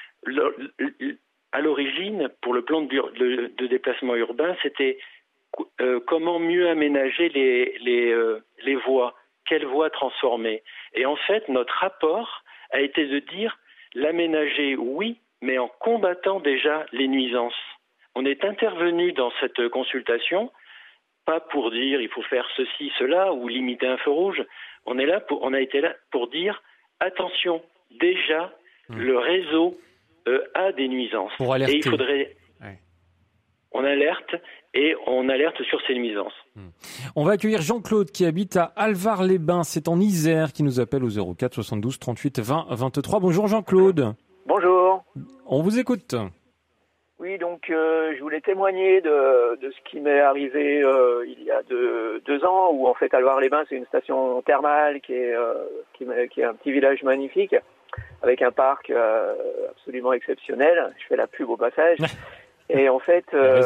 À l'origine, pour le plan de déplacement urbain, c'était comment mieux aménager les voies, quelles voies transformer. Et en fait, notre rapport a été de dire l'aménager, oui, mais en combattant déjà les nuisances. On est intervenu dans cette consultation, pas pour dire il faut faire ceci, cela, ou limiter un feu rouge. On a été là pour dire attention, déjà, le réseau a des nuisances. Pour alerter. Et il faudrait... On alerte sur ces nuisances. On va accueillir Jean-Claude qui habite à Alvar-les-Bains, c'est en Isère, qui nous appelle au 04 72 38 20 23. Bonjour Jean-Claude. Bonjour. On vous écoute. Oui, donc je voulais témoigner de ce qui m'est arrivé il y a 2 ans, où en fait Alvar-les-Bains, c'est une station thermale qui est un petit village magnifique, avec un parc absolument exceptionnel. Je fais la pub au passage. Et en fait,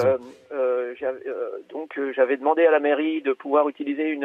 j'avais demandé à la mairie de pouvoir utiliser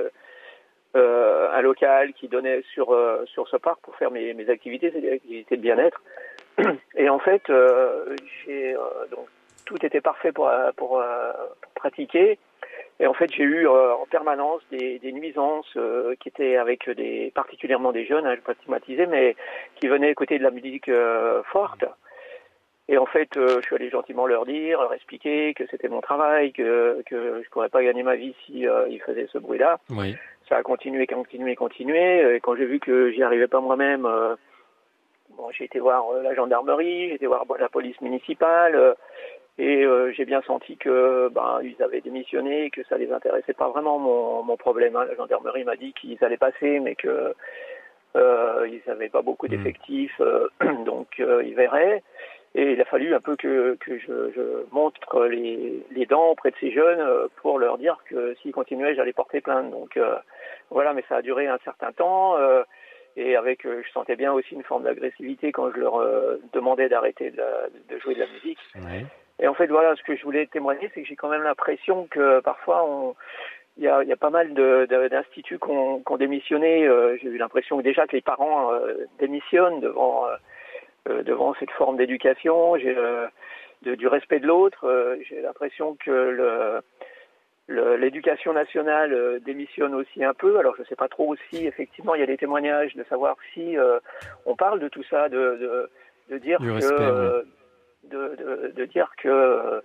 un local qui donnait sur ce parc pour faire mes activités, c'est des activités de bien-être. Et en fait, donc tout était parfait pour pratiquer. Et en fait, j'ai eu en permanence des nuisances qui étaient avec particulièrement des jeunes, je ne vais pas stigmatiser, mais qui venaient écouter de la musique forte. Et en fait, je suis allé gentiment leur expliquer que c'était mon travail, que je pourrais pas gagner ma vie si ils faisaient ce bruit-là. Oui. Ça a continué. Et quand j'ai vu que j'y arrivais pas moi-même, j'ai été voir la gendarmerie, j'ai été voir la police municipale, et j'ai bien senti que ils avaient démissionné, et que ça les intéressait pas vraiment mon problème. La gendarmerie m'a dit qu'ils allaient passer, mais que ils n'avaient pas beaucoup d'effectifs, donc ils verraient. Et il a fallu un peu que je montre les dents auprès de ces jeunes pour leur dire que s'ils continuaient, j'allais porter plainte. Donc voilà, mais ça a duré un certain temps. Et je sentais bien aussi une forme d'agressivité quand je leur demandais d'arrêter de jouer de la musique. Ouais. Et en fait, voilà, ce que je voulais témoigner, c'est que j'ai quand même l'impression que parfois, il y a pas mal d'instituts qui ont démissionné. J'ai eu l'impression que les parents démissionnent devant cette forme d'éducation, du respect de l'autre. J'ai l'impression que l'éducation nationale démissionne aussi un peu. Alors je ne sais pas trop si effectivement il y a des témoignages de savoir si on parle de tout ça, de dire Du que respect, de dire que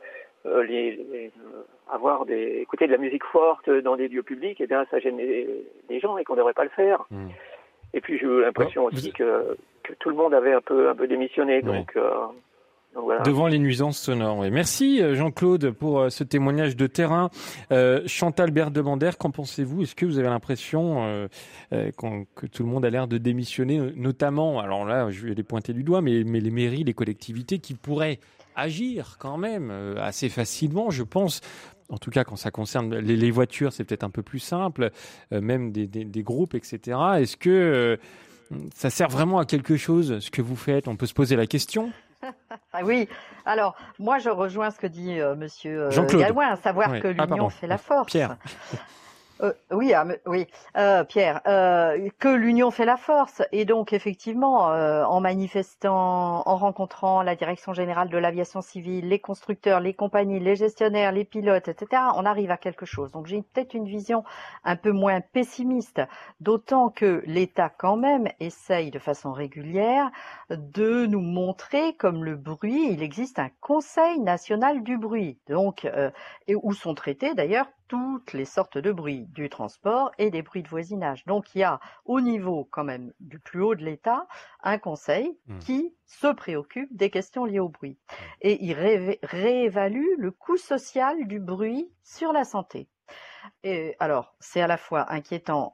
écouter de la musique forte dans des lieux publics, eh bien ça gêne les gens et qu'on ne devrait pas le faire. Et puis j'ai eu l'impression aussi que tout le monde avait un peu démissionné. Donc voilà. Devant les nuisances sonores, oui. Merci Jean-Claude pour ce témoignage de terrain. Chantal Berdemander, qu'en pensez-vous? Est-ce que vous avez l'impression que tout le monde a l'air de démissionner, notamment, alors là je vais les pointer du doigt, mais les mairies, les collectivités qui pourraient agir quand même assez facilement, je pense. En tout cas, quand ça concerne les voitures, c'est peut-être un peu plus simple, même des groupes, etc. Est-ce que ça sert vraiment à quelque chose, ce que vous faites? On peut se poser la question. Ah oui, alors moi je rejoins ce que dit Monsieur Jean-Claude. Galloin, à savoir que l'union fait la force. Pierre. Pierre, que l'union fait la force, et donc effectivement, en manifestant, en rencontrant la direction générale de l'aviation civile, les constructeurs, les compagnies, les gestionnaires, les pilotes, etc., on arrive à quelque chose. Donc j'ai peut-être une vision un peu moins pessimiste, d'autant que l'État quand même essaye de façon régulière de nous montrer comme le bruit. Il existe un Conseil national du bruit, donc et où sont traités d'ailleurs toutes les sortes de bruits, du transport et des bruits de voisinage. Donc il y a au niveau quand même du plus haut de l'État un conseil qui se préoccupe des questions liées au bruit. Et il réévalue le coût social du bruit sur la santé. Et alors c'est à la fois inquiétant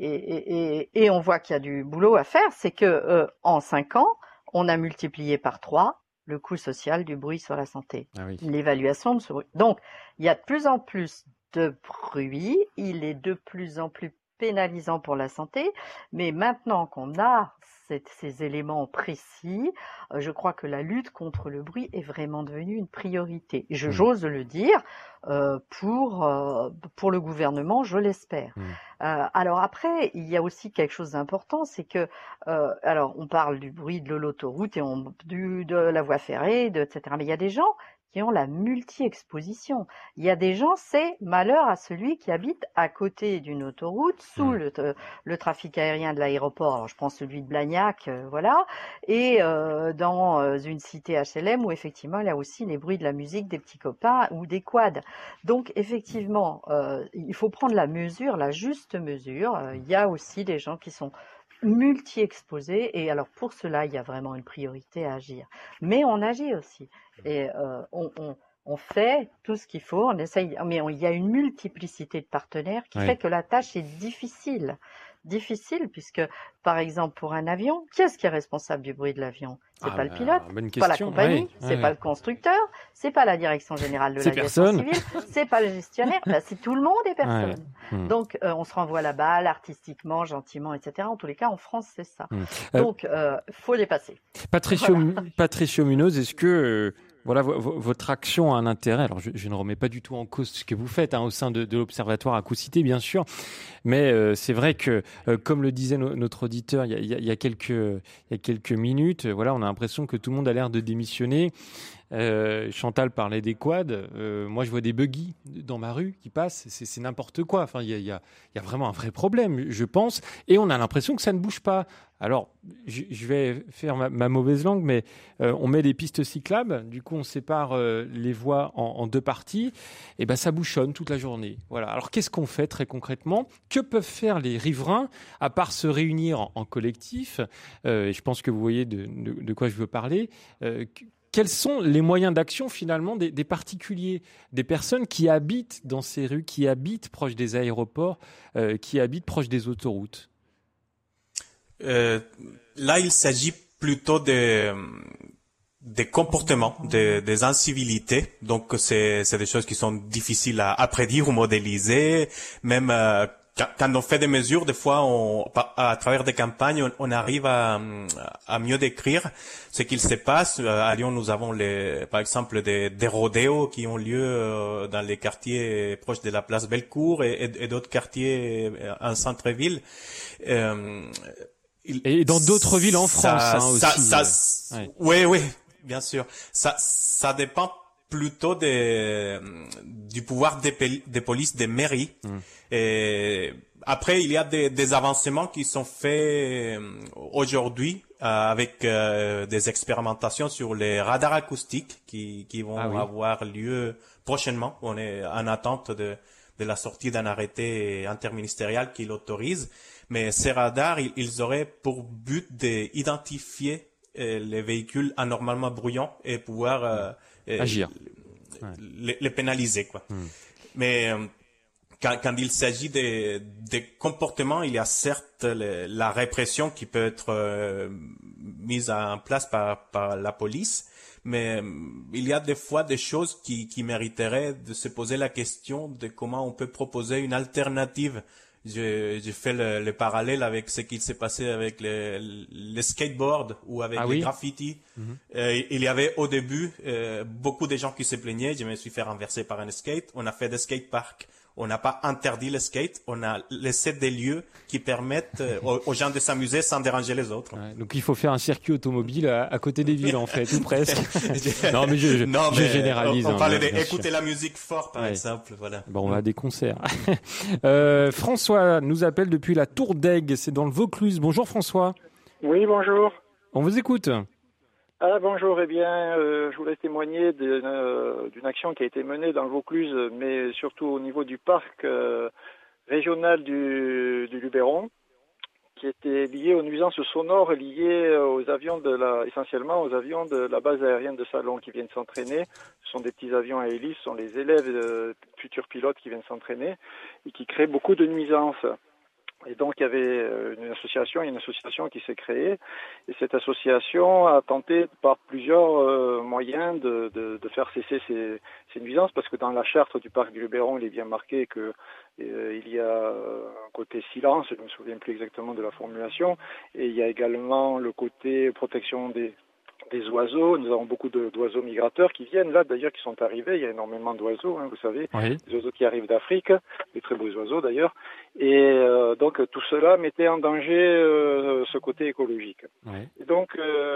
et on voit qu'il y a du boulot à faire, c'est que en 5 ans, on a multiplié par 3 le coût social du bruit sur la santé. Ah oui. L'évaluation de ce bruit. Donc il y a de plus en plus de bruit, il est de plus en plus pénalisant pour la santé, mais maintenant qu'on a ces éléments précis, je crois que la lutte contre le bruit est vraiment devenue une priorité. J'ose le dire pour le gouvernement, je l'espère. Alors après, il y a aussi quelque chose d'important, c'est que alors on parle du bruit de l'autoroute et de la voie ferrée, etc. Mais il y a des gens qui ont la multi-exposition. Il y a des gens, c'est malheur à celui qui habite à côté d'une autoroute, sous le trafic aérien de l'aéroport. Alors, je prends celui de Blagnac, voilà, et dans une cité HLM où effectivement il y a aussi les bruits de la musique des petits copains ou des quads. Donc effectivement, il faut prendre la mesure, la juste mesure. Il y a aussi des gens qui sont multi-exposés, et alors pour cela il y a vraiment une priorité à agir, mais on agit aussi et on fait tout ce qu'il faut, on essaye, mais il y a une multiplicité de partenaires qui fait que la tâche est difficile puisque par exemple pour un avion, qui est-ce qui est responsable du bruit de l'avion? C'est pas le pilote, pas la compagnie, c'est pas le constructeur, c'est pas la direction générale de l'aviation civile, c'est pas le gestionnaire, c'est tout le monde et personne. Donc on se renvoie la balle artistiquement, gentiment, etc. En tous les cas, en France, c'est ça. Donc faut dépasser. Patricio Munoz, est-ce que voilà, votre action a un intérêt. Alors, je ne remets pas du tout en cause ce que vous faites au sein de l'Observatoire Acousité, bien sûr. Mais c'est vrai que, comme le disait notre auditeur il y a quelques minutes, voilà, on a l'impression que tout le monde a l'air de démissionner. Chantal parlait des quads. Moi, je vois des buggy dans ma rue qui passent. C'est n'importe quoi. Enfin, il y a vraiment un vrai problème, je pense. Et on a l'impression que ça ne bouge pas. Alors, je vais faire ma mauvaise langue, mais on met des pistes cyclables. Du coup, on sépare les voies en 2 parties. Et ben, ça bouchonne toute la journée. Voilà. Alors, qu'est-ce qu'on fait très concrètement? Que peuvent faire les riverains à part se réunir en collectif? Et je pense que vous voyez de quoi je veux parler. Quels sont les moyens d'action finalement des particuliers, des personnes qui habitent dans ces rues, qui habitent proche des aéroports, qui habitent proche des autoroutes? Là, il s'agit plutôt des comportements, des incivilités. Donc, c'est des choses qui sont difficiles à prédire ou modéliser. Même quand on fait des mesures, des fois, à travers des campagnes, on arrive à mieux décrire ce qu'il se passe. À Lyon, nous avons par exemple des rodéos qui ont lieu dans les quartiers proches de la place Bellecour et d'autres quartiers en centre-ville. Et dans d'autres villes en France aussi. Oui, bien sûr. Ça dépend plutôt du pouvoir des polices des mairies. Et après, il y a des avancements qui sont faits aujourd'hui avec des expérimentations sur les radars acoustiques qui vont avoir lieu prochainement. On est en attente de la sortie d'un arrêté interministériel qui l'autorise. Mais ces radars, ils auraient pour but d'identifier les véhicules anormalement bruyants et pouvoir agir, les pénaliser, quoi. Mais quand il s'agit des comportements, il y a certes la répression qui peut être mise en place par la police, mais il y a des fois des choses qui mériteraient de se poser la question de comment on peut proposer une alternative. J'ai fait le parallèle avec ce qui s'est passé avec les skateboards ou avec les graffitis. Il y avait au début beaucoup de gens qui se plaignaient. Je me suis fait renverser par un skate. On a fait des skateparks. On n'a pas interdit le skate, on a laissé des lieux qui permettent aux gens de s'amuser sans déranger les autres. Ouais, donc il faut faire un circuit automobile à côté des villes en fait, ou presque. Non mais je généralise. On parlait d'écouter la musique fort par exemple, voilà. Bon, on va à des concerts. François nous appelle depuis la Tour d'Aigues, c'est dans le Vaucluse. Bonjour François. Oui, bonjour. On vous écoute. Ah, bonjour, eh bien, je voulais témoigner d'une action qui a été menée dans le Vaucluse, mais surtout au niveau du parc régional du Luberon, qui était lié aux nuisances sonores liées aux avions essentiellement aux avions de la base aérienne de Salon qui viennent s'entraîner. Ce sont des petits avions à hélice, ce sont les élèves futurs pilotes qui viennent s'entraîner et qui créent beaucoup de nuisances. Et donc, il y avait une association qui s'est créée. Et cette association a tenté par plusieurs moyens de faire cesser ces nuisances, parce que dans la charte du parc du Luberon, il est bien marqué que il y a un côté silence, je ne me souviens plus exactement de la formulation, et il y a également le côté protection des oiseaux. Nous avons beaucoup d'oiseaux migrateurs qui viennent là, d'ailleurs, qui sont arrivés. Il y a énormément d'oiseaux, vous savez, des oiseaux qui arrivent d'Afrique, des très beaux oiseaux d'ailleurs. Et donc tout cela mettait en danger ce côté écologique. Et donc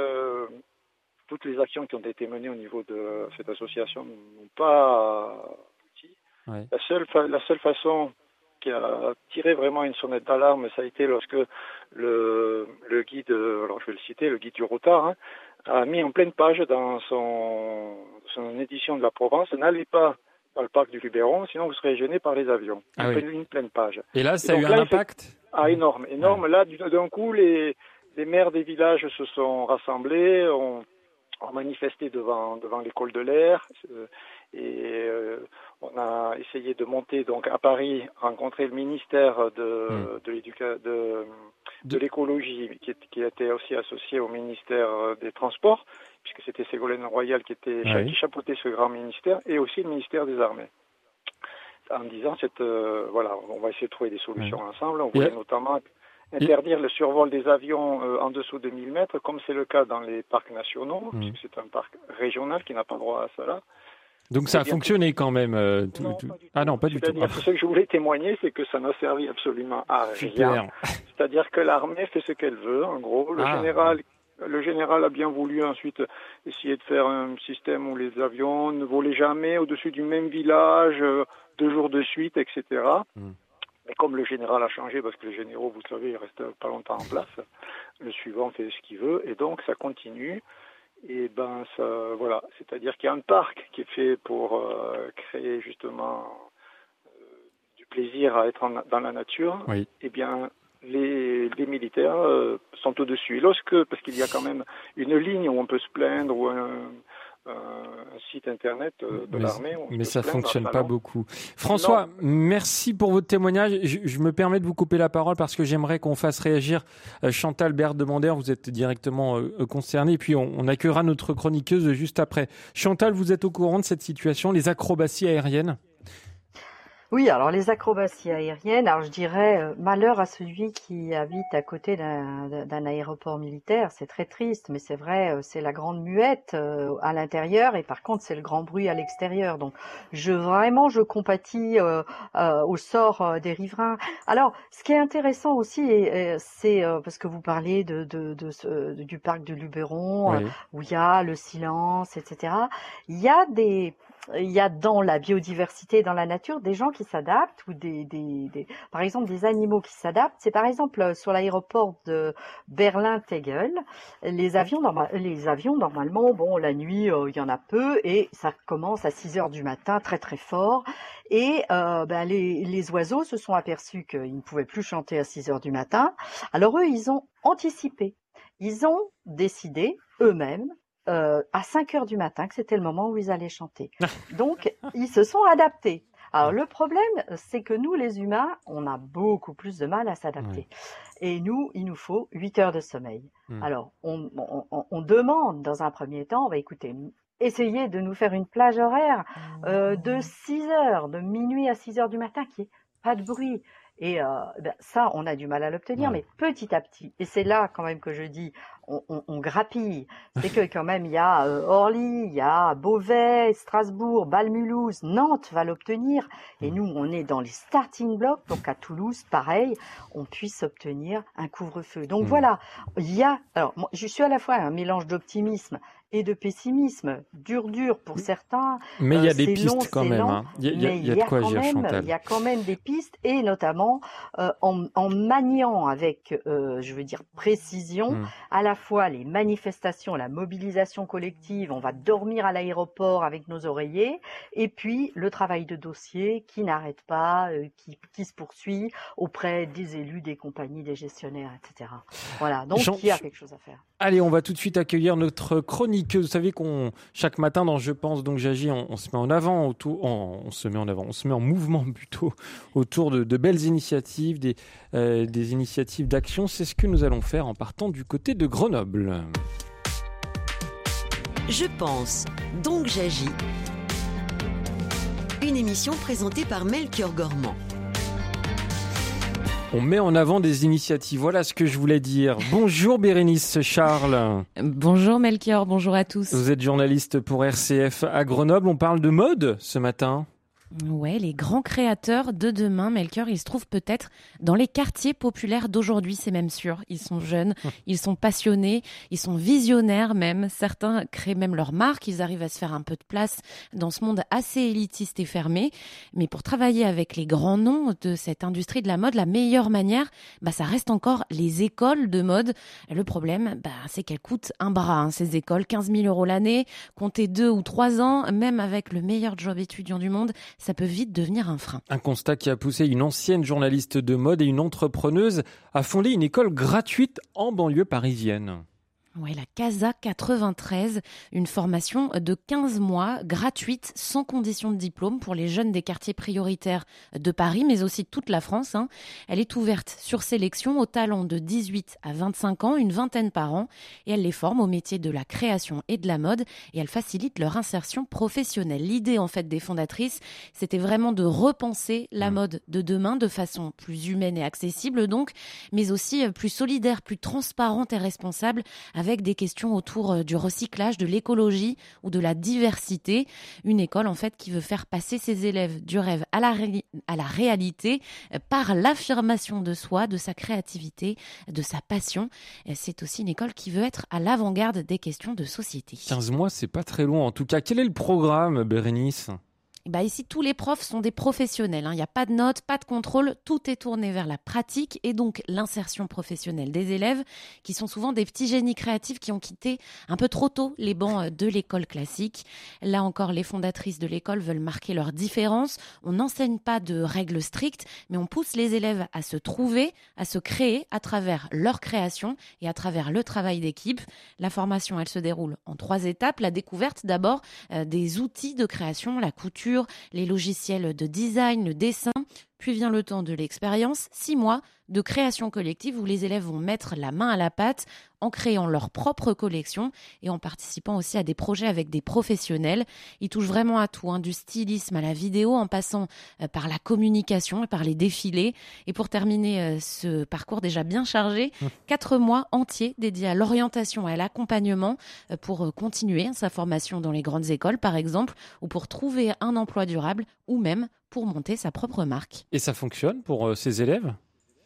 toutes les actions qui ont été menées au niveau de cette association n'ont pas abouti. La seule façon qui a tiré vraiment une sonnette d'alarme, ça a été lorsque le guide, alors je vais le citer, le guide du Rotard, a mis en pleine page dans son édition de la Provence: n'allez pas dans le parc du Luberon, sinon vous serez gêné par les avions. Une pleine page. Et là, ça a eu un impact énorme. Là, d'un coup, les maires des villages se sont rassemblés, ont manifesté devant l'école de l'air, et on a essayé de monter donc à Paris, rencontrer le ministère de l'écologie, qui était aussi associé au ministère des Transports, puisque c'était Ségolène Royal qui chapeautait ce grand ministère, et aussi le ministère des Armées, en disant on va essayer de trouver des solutions ensemble. On voulait notamment interdire le survol des avions en dessous de 1000 mètres, comme c'est le cas dans les parcs nationaux, puisque c'est un parc régional qui n'a pas droit à cela. Donc ça a fonctionné quand même. Non, pas du tout. Ce que je voulais témoigner, c'est que ça n'a servi absolument à rien. C'est-à-dire que l'armée fait ce qu'elle veut, en gros. Le général a bien voulu ensuite essayer de faire un système où les avions ne volaient jamais au-dessus du même village 2 jours de suite, etc. Mais comme le général a changé, parce que les généraux, vous savez, ils restent pas longtemps en place, le suivant fait ce qu'il veut, et donc ça continue. Et c'est-à-dire qu'il y a un parc qui est fait pour créer justement du plaisir à être dans la nature. Eh bien, les militaires sont au-dessus. Parce qu'il y a quand même une ligne où on peut se plaindre, ou un site internet de l'armée. Mais ça fonctionne pas beaucoup. François, merci pour votre témoignage. Je me permets de vous couper la parole parce que j'aimerais qu'on fasse réagir Chantal Bert-Demander. Vous êtes directement concerné. Et puis on accueillera notre chroniqueuse juste après. Chantal, vous êtes au courant de cette situation, les acrobaties aériennes? Oui, alors les acrobaties aériennes, alors je dirais malheur à celui qui habite à côté d'un aéroport militaire, c'est très triste, mais c'est vrai, c'est la grande muette à l'intérieur et par contre c'est le grand bruit à l'extérieur. Donc je compatis au sort des riverains. Alors ce qui est intéressant aussi, c'est parce que vous parlez du parc de Luberon, où il y a le silence, etc. Il y a il y a dans la biodiversité, dans la nature, des gens qui s'adaptent ou par exemple, des animaux qui s'adaptent. C'est par exemple sur l'aéroport de Berlin-Tegel, les avions normalement, bon, la nuit, il y en a peu et ça commence à 6 heures du matin, très très fort. Et les oiseaux se sont aperçus qu'ils ne pouvaient plus chanter à 6 heures du matin. Alors eux, ils ont anticipé. Ils ont décidé eux-mêmes à 5 heures du matin que c'était le moment où ils allaient chanter. Donc, ils se sont adaptés. Alors, le problème, c'est que nous, les humains, on a beaucoup plus de mal à s'adapter. Et nous, il nous faut 8 heures de sommeil. Alors, on demande dans un premier temps, écoutez, essayez de nous faire une plage horaire de 6 heures, de minuit à 6 heures du matin, qui est pas de bruit. Et ça, on a du mal à l'obtenir, mais petit à petit. Et c'est là quand même que je dis, on grappille. C'est que quand même, il y a Orly, il y a Beauvais, Strasbourg, Bâle-Mulhouse, Nantes va l'obtenir. Et nous, on est dans les starting blocks. Donc à Toulouse, pareil, on puisse obtenir un couvre-feu. Donc voilà, il y a... Alors, moi, je suis à la fois un mélange d'optimisme et de pessimisme, dur pour certains. Mais il y a des pistes quand même. Hein. Il y a de quoi agir, Chantal. Il y a quand même des pistes, et notamment en maniant avec, je veux dire, précision, à la fois les manifestations, la mobilisation collective, on va dormir à l'aéroport avec nos oreillers, et puis le travail de dossier qui n'arrête pas, qui se poursuit auprès des élus, des compagnies, des gestionnaires, etc. Voilà, donc il y a quelque chose à faire. Allez, on va tout de suite accueillir notre chroniqueuse. Vous savez qu'on chaque matin dans Je pense donc j'agis, on se met en avant, on se met en mouvement plutôt autour de belles initiatives, des initiatives d'action. C'est ce que nous allons faire en partant du côté de Grenoble. Je pense donc j'agis. Une émission présentée par Melchior Gormand. On met en avant des initiatives, voilà ce que je voulais dire. Bonjour Bérénice Charles. Bonjour Melchior, bonjour à tous. Vous êtes journaliste pour RCF à Grenoble, on parle de mode ce matin. Ouais, les grands créateurs de demain, Melchior, ils se trouvent peut-être dans les quartiers populaires d'aujourd'hui, c'est même sûr. Ils sont jeunes, ils sont passionnés, ils sont visionnaires même. Certains créent même leur marque, ils arrivent à se faire un peu de place dans ce monde assez élitiste et fermé. Mais pour travailler avec les grands noms de cette industrie de la mode, la meilleure manière, ça reste encore les écoles de mode. Le problème, c'est qu'elles coûtent un bras, ces écoles, 15 000 € l'année, comptez 2 ou 3 ans, même avec le meilleur job étudiant du monde, ça peut vite devenir un frein. Un constat qui a poussé une ancienne journaliste de mode et une entrepreneuse à fonder une école gratuite en banlieue parisienne. Ouais, la Casa 93, une formation de 15 mois, gratuite, sans condition de diplôme pour les jeunes des quartiers prioritaires de Paris, mais aussi de toute la France. Elle est ouverte sur sélection aux talents de 18 à 25 ans, une vingtaine par an, et elle les forme au métier de la création et de la mode, et elle facilite leur insertion professionnelle. L'idée, en fait, des fondatrices, c'était vraiment de repenser la mode de demain de façon plus humaine et accessible, donc, mais aussi plus solidaire, plus transparente et responsable, avec des questions autour du recyclage, de l'écologie ou de la diversité. Une école en fait qui veut faire passer ses élèves du rêve à la réalité par l'affirmation de soi, de sa créativité, de sa passion. C'est aussi une école qui veut être à l'avant-garde des questions de société. 15 mois, c'est pas très loin en tout cas. Quel est le programme, Bérénice ? Ici, tous les profs sont des professionnels. Il n'y a pas de notes, pas de contrôle. Tout est tourné vers la pratique et donc l'insertion professionnelle des élèves qui sont souvent des petits génies créatifs qui ont quitté un peu trop tôt les bancs de l'école classique. Là encore, les fondatrices de l'école veulent marquer leur différence. On n'enseigne pas de règles strictes, mais on pousse les élèves à se trouver, à se créer à travers leur création et à travers le travail d'équipe. La formation, elle se déroule en 3 étapes. La découverte d'abord des outils de création, la couture, les logiciels de design, le dessin, puis vient le temps de l'expérience, 6 mois de création collective où les élèves vont mettre la main à la pâte en créant leur propre collection et en participant aussi à des projets avec des professionnels. Ils touchent vraiment à tout, du stylisme à la vidéo, en passant par la communication et par les défilés. Et pour terminer ce parcours déjà bien chargé, 4 mois entiers dédiés à l'orientation et à l'accompagnement pour continuer sa formation dans les grandes écoles, par exemple, ou pour trouver un emploi durable, ou même pour monter sa propre marque. Et ça fonctionne pour ces élèves ?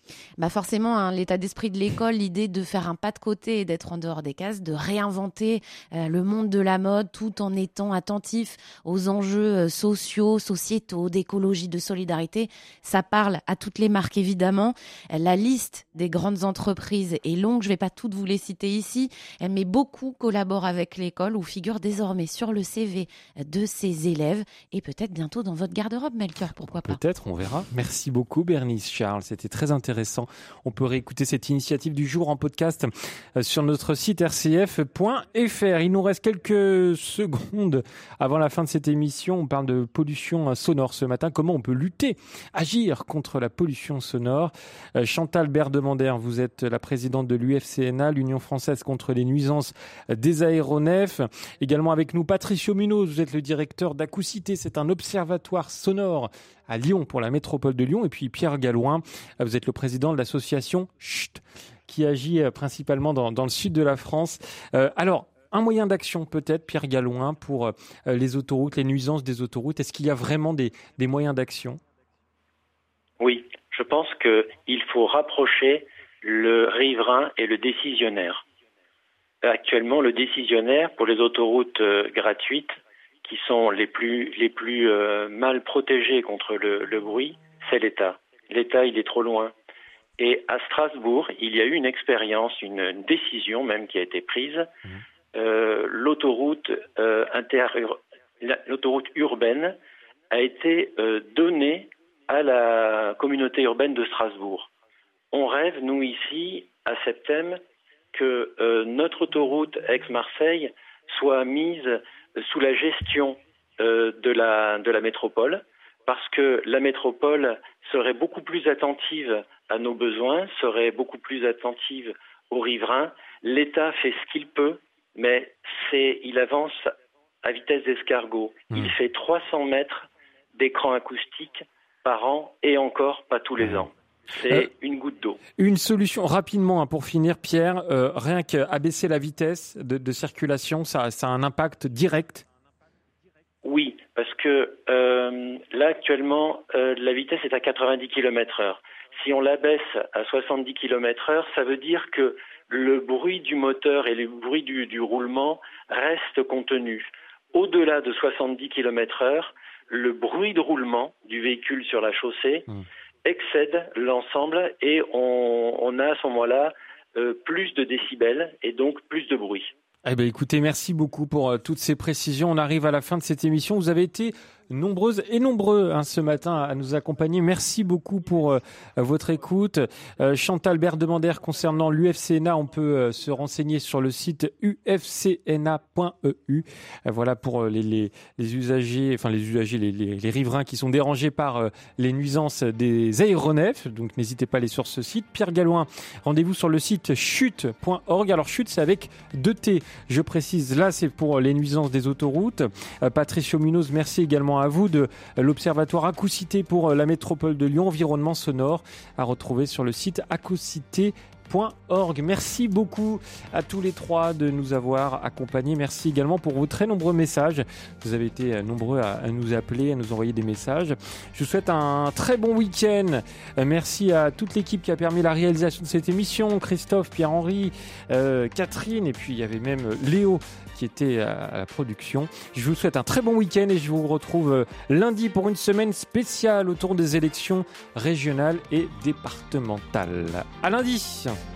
Forcément, hein, l'état d'esprit de l'école, l'idée de faire un pas de côté et d'être en dehors des cases, de réinventer le monde de la mode tout en étant attentif aux enjeux sociaux, sociétaux, d'écologie, de solidarité, ça parle à toutes les marques évidemment. La liste des grandes entreprises est longue, je ne vais pas toutes vous les citer ici, mais beaucoup collaborent avec l'école ou figurent désormais sur le CV de ses élèves et peut-être bientôt dans votre garde-robe, Melchior, pourquoi pas. Peut-être, on verra. Merci beaucoup Bernice Charles, c'était très intéressant. On peut réécouter cette initiative du jour en podcast sur notre site rcf.fr. Il nous reste quelques secondes avant la fin de cette émission. On parle de pollution sonore ce matin. Comment on peut lutter, agir contre la pollution sonore? Chantal Berdemander, vous êtes la présidente de l'UFCNA, l'Union française contre les nuisances des aéronefs. Également avec nous Patricio Munoz, vous êtes le directeur d'Acousité. C'est un observatoire sonore à Lyon pour la métropole de Lyon. Et puis Pierre Gallouin, vous êtes le président de l'association Chut, qui agit principalement dans le sud de la France. Alors, un moyen d'action peut-être, Pierre Gallouin, pour les autoroutes, les nuisances des autoroutes. Est-ce qu'il y a vraiment des moyens d'action? Oui, je pense qu'il faut rapprocher le riverain et le décisionnaire. Actuellement, le décisionnaire pour les autoroutes gratuites, qui sont les plus mal protégés contre le bruit, c'est l'État. L'État, il est trop loin. Et à Strasbourg, il y a eu une expérience, une décision même qui a été prise. L'autoroute urbaine a été donnée à la communauté urbaine de Strasbourg. On rêve, nous ici, à Septem, que notre autoroute Aix-Marseille soit mise sous la gestion de la métropole, parce que la métropole serait beaucoup plus attentive à nos besoins, serait beaucoup plus attentive aux riverains. L'État fait ce qu'il peut, mais il avance à vitesse d'escargot. Il fait 300 mètres d'écran acoustique par an et encore pas tous les ans. C'est une goutte d'eau. Une solution rapidement pour finir, Pierre, rien qu'abaisser la vitesse de circulation, ça a un impact direct? Oui, parce que là actuellement, la vitesse est à 90 km/h. Si on l'abaisse à 70 km/h, ça veut dire que le bruit du moteur et le bruit du roulement restent contenus. Au-delà de 70 km/h, le bruit de roulement du véhicule sur la chaussée excède l'ensemble et on a à ce moment-là plus de décibels et donc plus de bruit. Eh bien, écoutez, merci beaucoup pour toutes ces précisions. On arrive à la fin de cette émission. Vous avez été nombreuses et nombreux ce matin à nous accompagner. Merci beaucoup pour votre écoute. Chantal Berdemander, concernant l'UFCNA, on peut se renseigner sur le site ufcna.eu. Voilà pour les usagers, les riverains qui sont dérangés par les nuisances des aéronefs. Donc n'hésitez pas à aller sur ce site. Pierre Gallouin, rendez-vous sur le site chut.org. Alors chut, c'est avec 2 T. Je précise, là c'est pour les nuisances des autoroutes. Patricio Munoz, merci également à vous de l'Observatoire Acousité pour la métropole de Lyon, environnement sonore, à retrouver sur le site acousité.org. Merci beaucoup à tous les 3 de nous avoir accompagnés. Merci également pour vos très nombreux messages. Vous avez été nombreux à nous appeler, à nous envoyer des messages. Je vous souhaite un très bon week-end. Merci à toute l'équipe qui a permis la réalisation de cette émission. Christophe, Pierre-Henri, Catherine, et puis il y avait même Léo qui était à la production. Je vous souhaite un très bon week-end et je vous retrouve lundi pour une semaine spéciale autour des élections régionales et départementales. À lundi!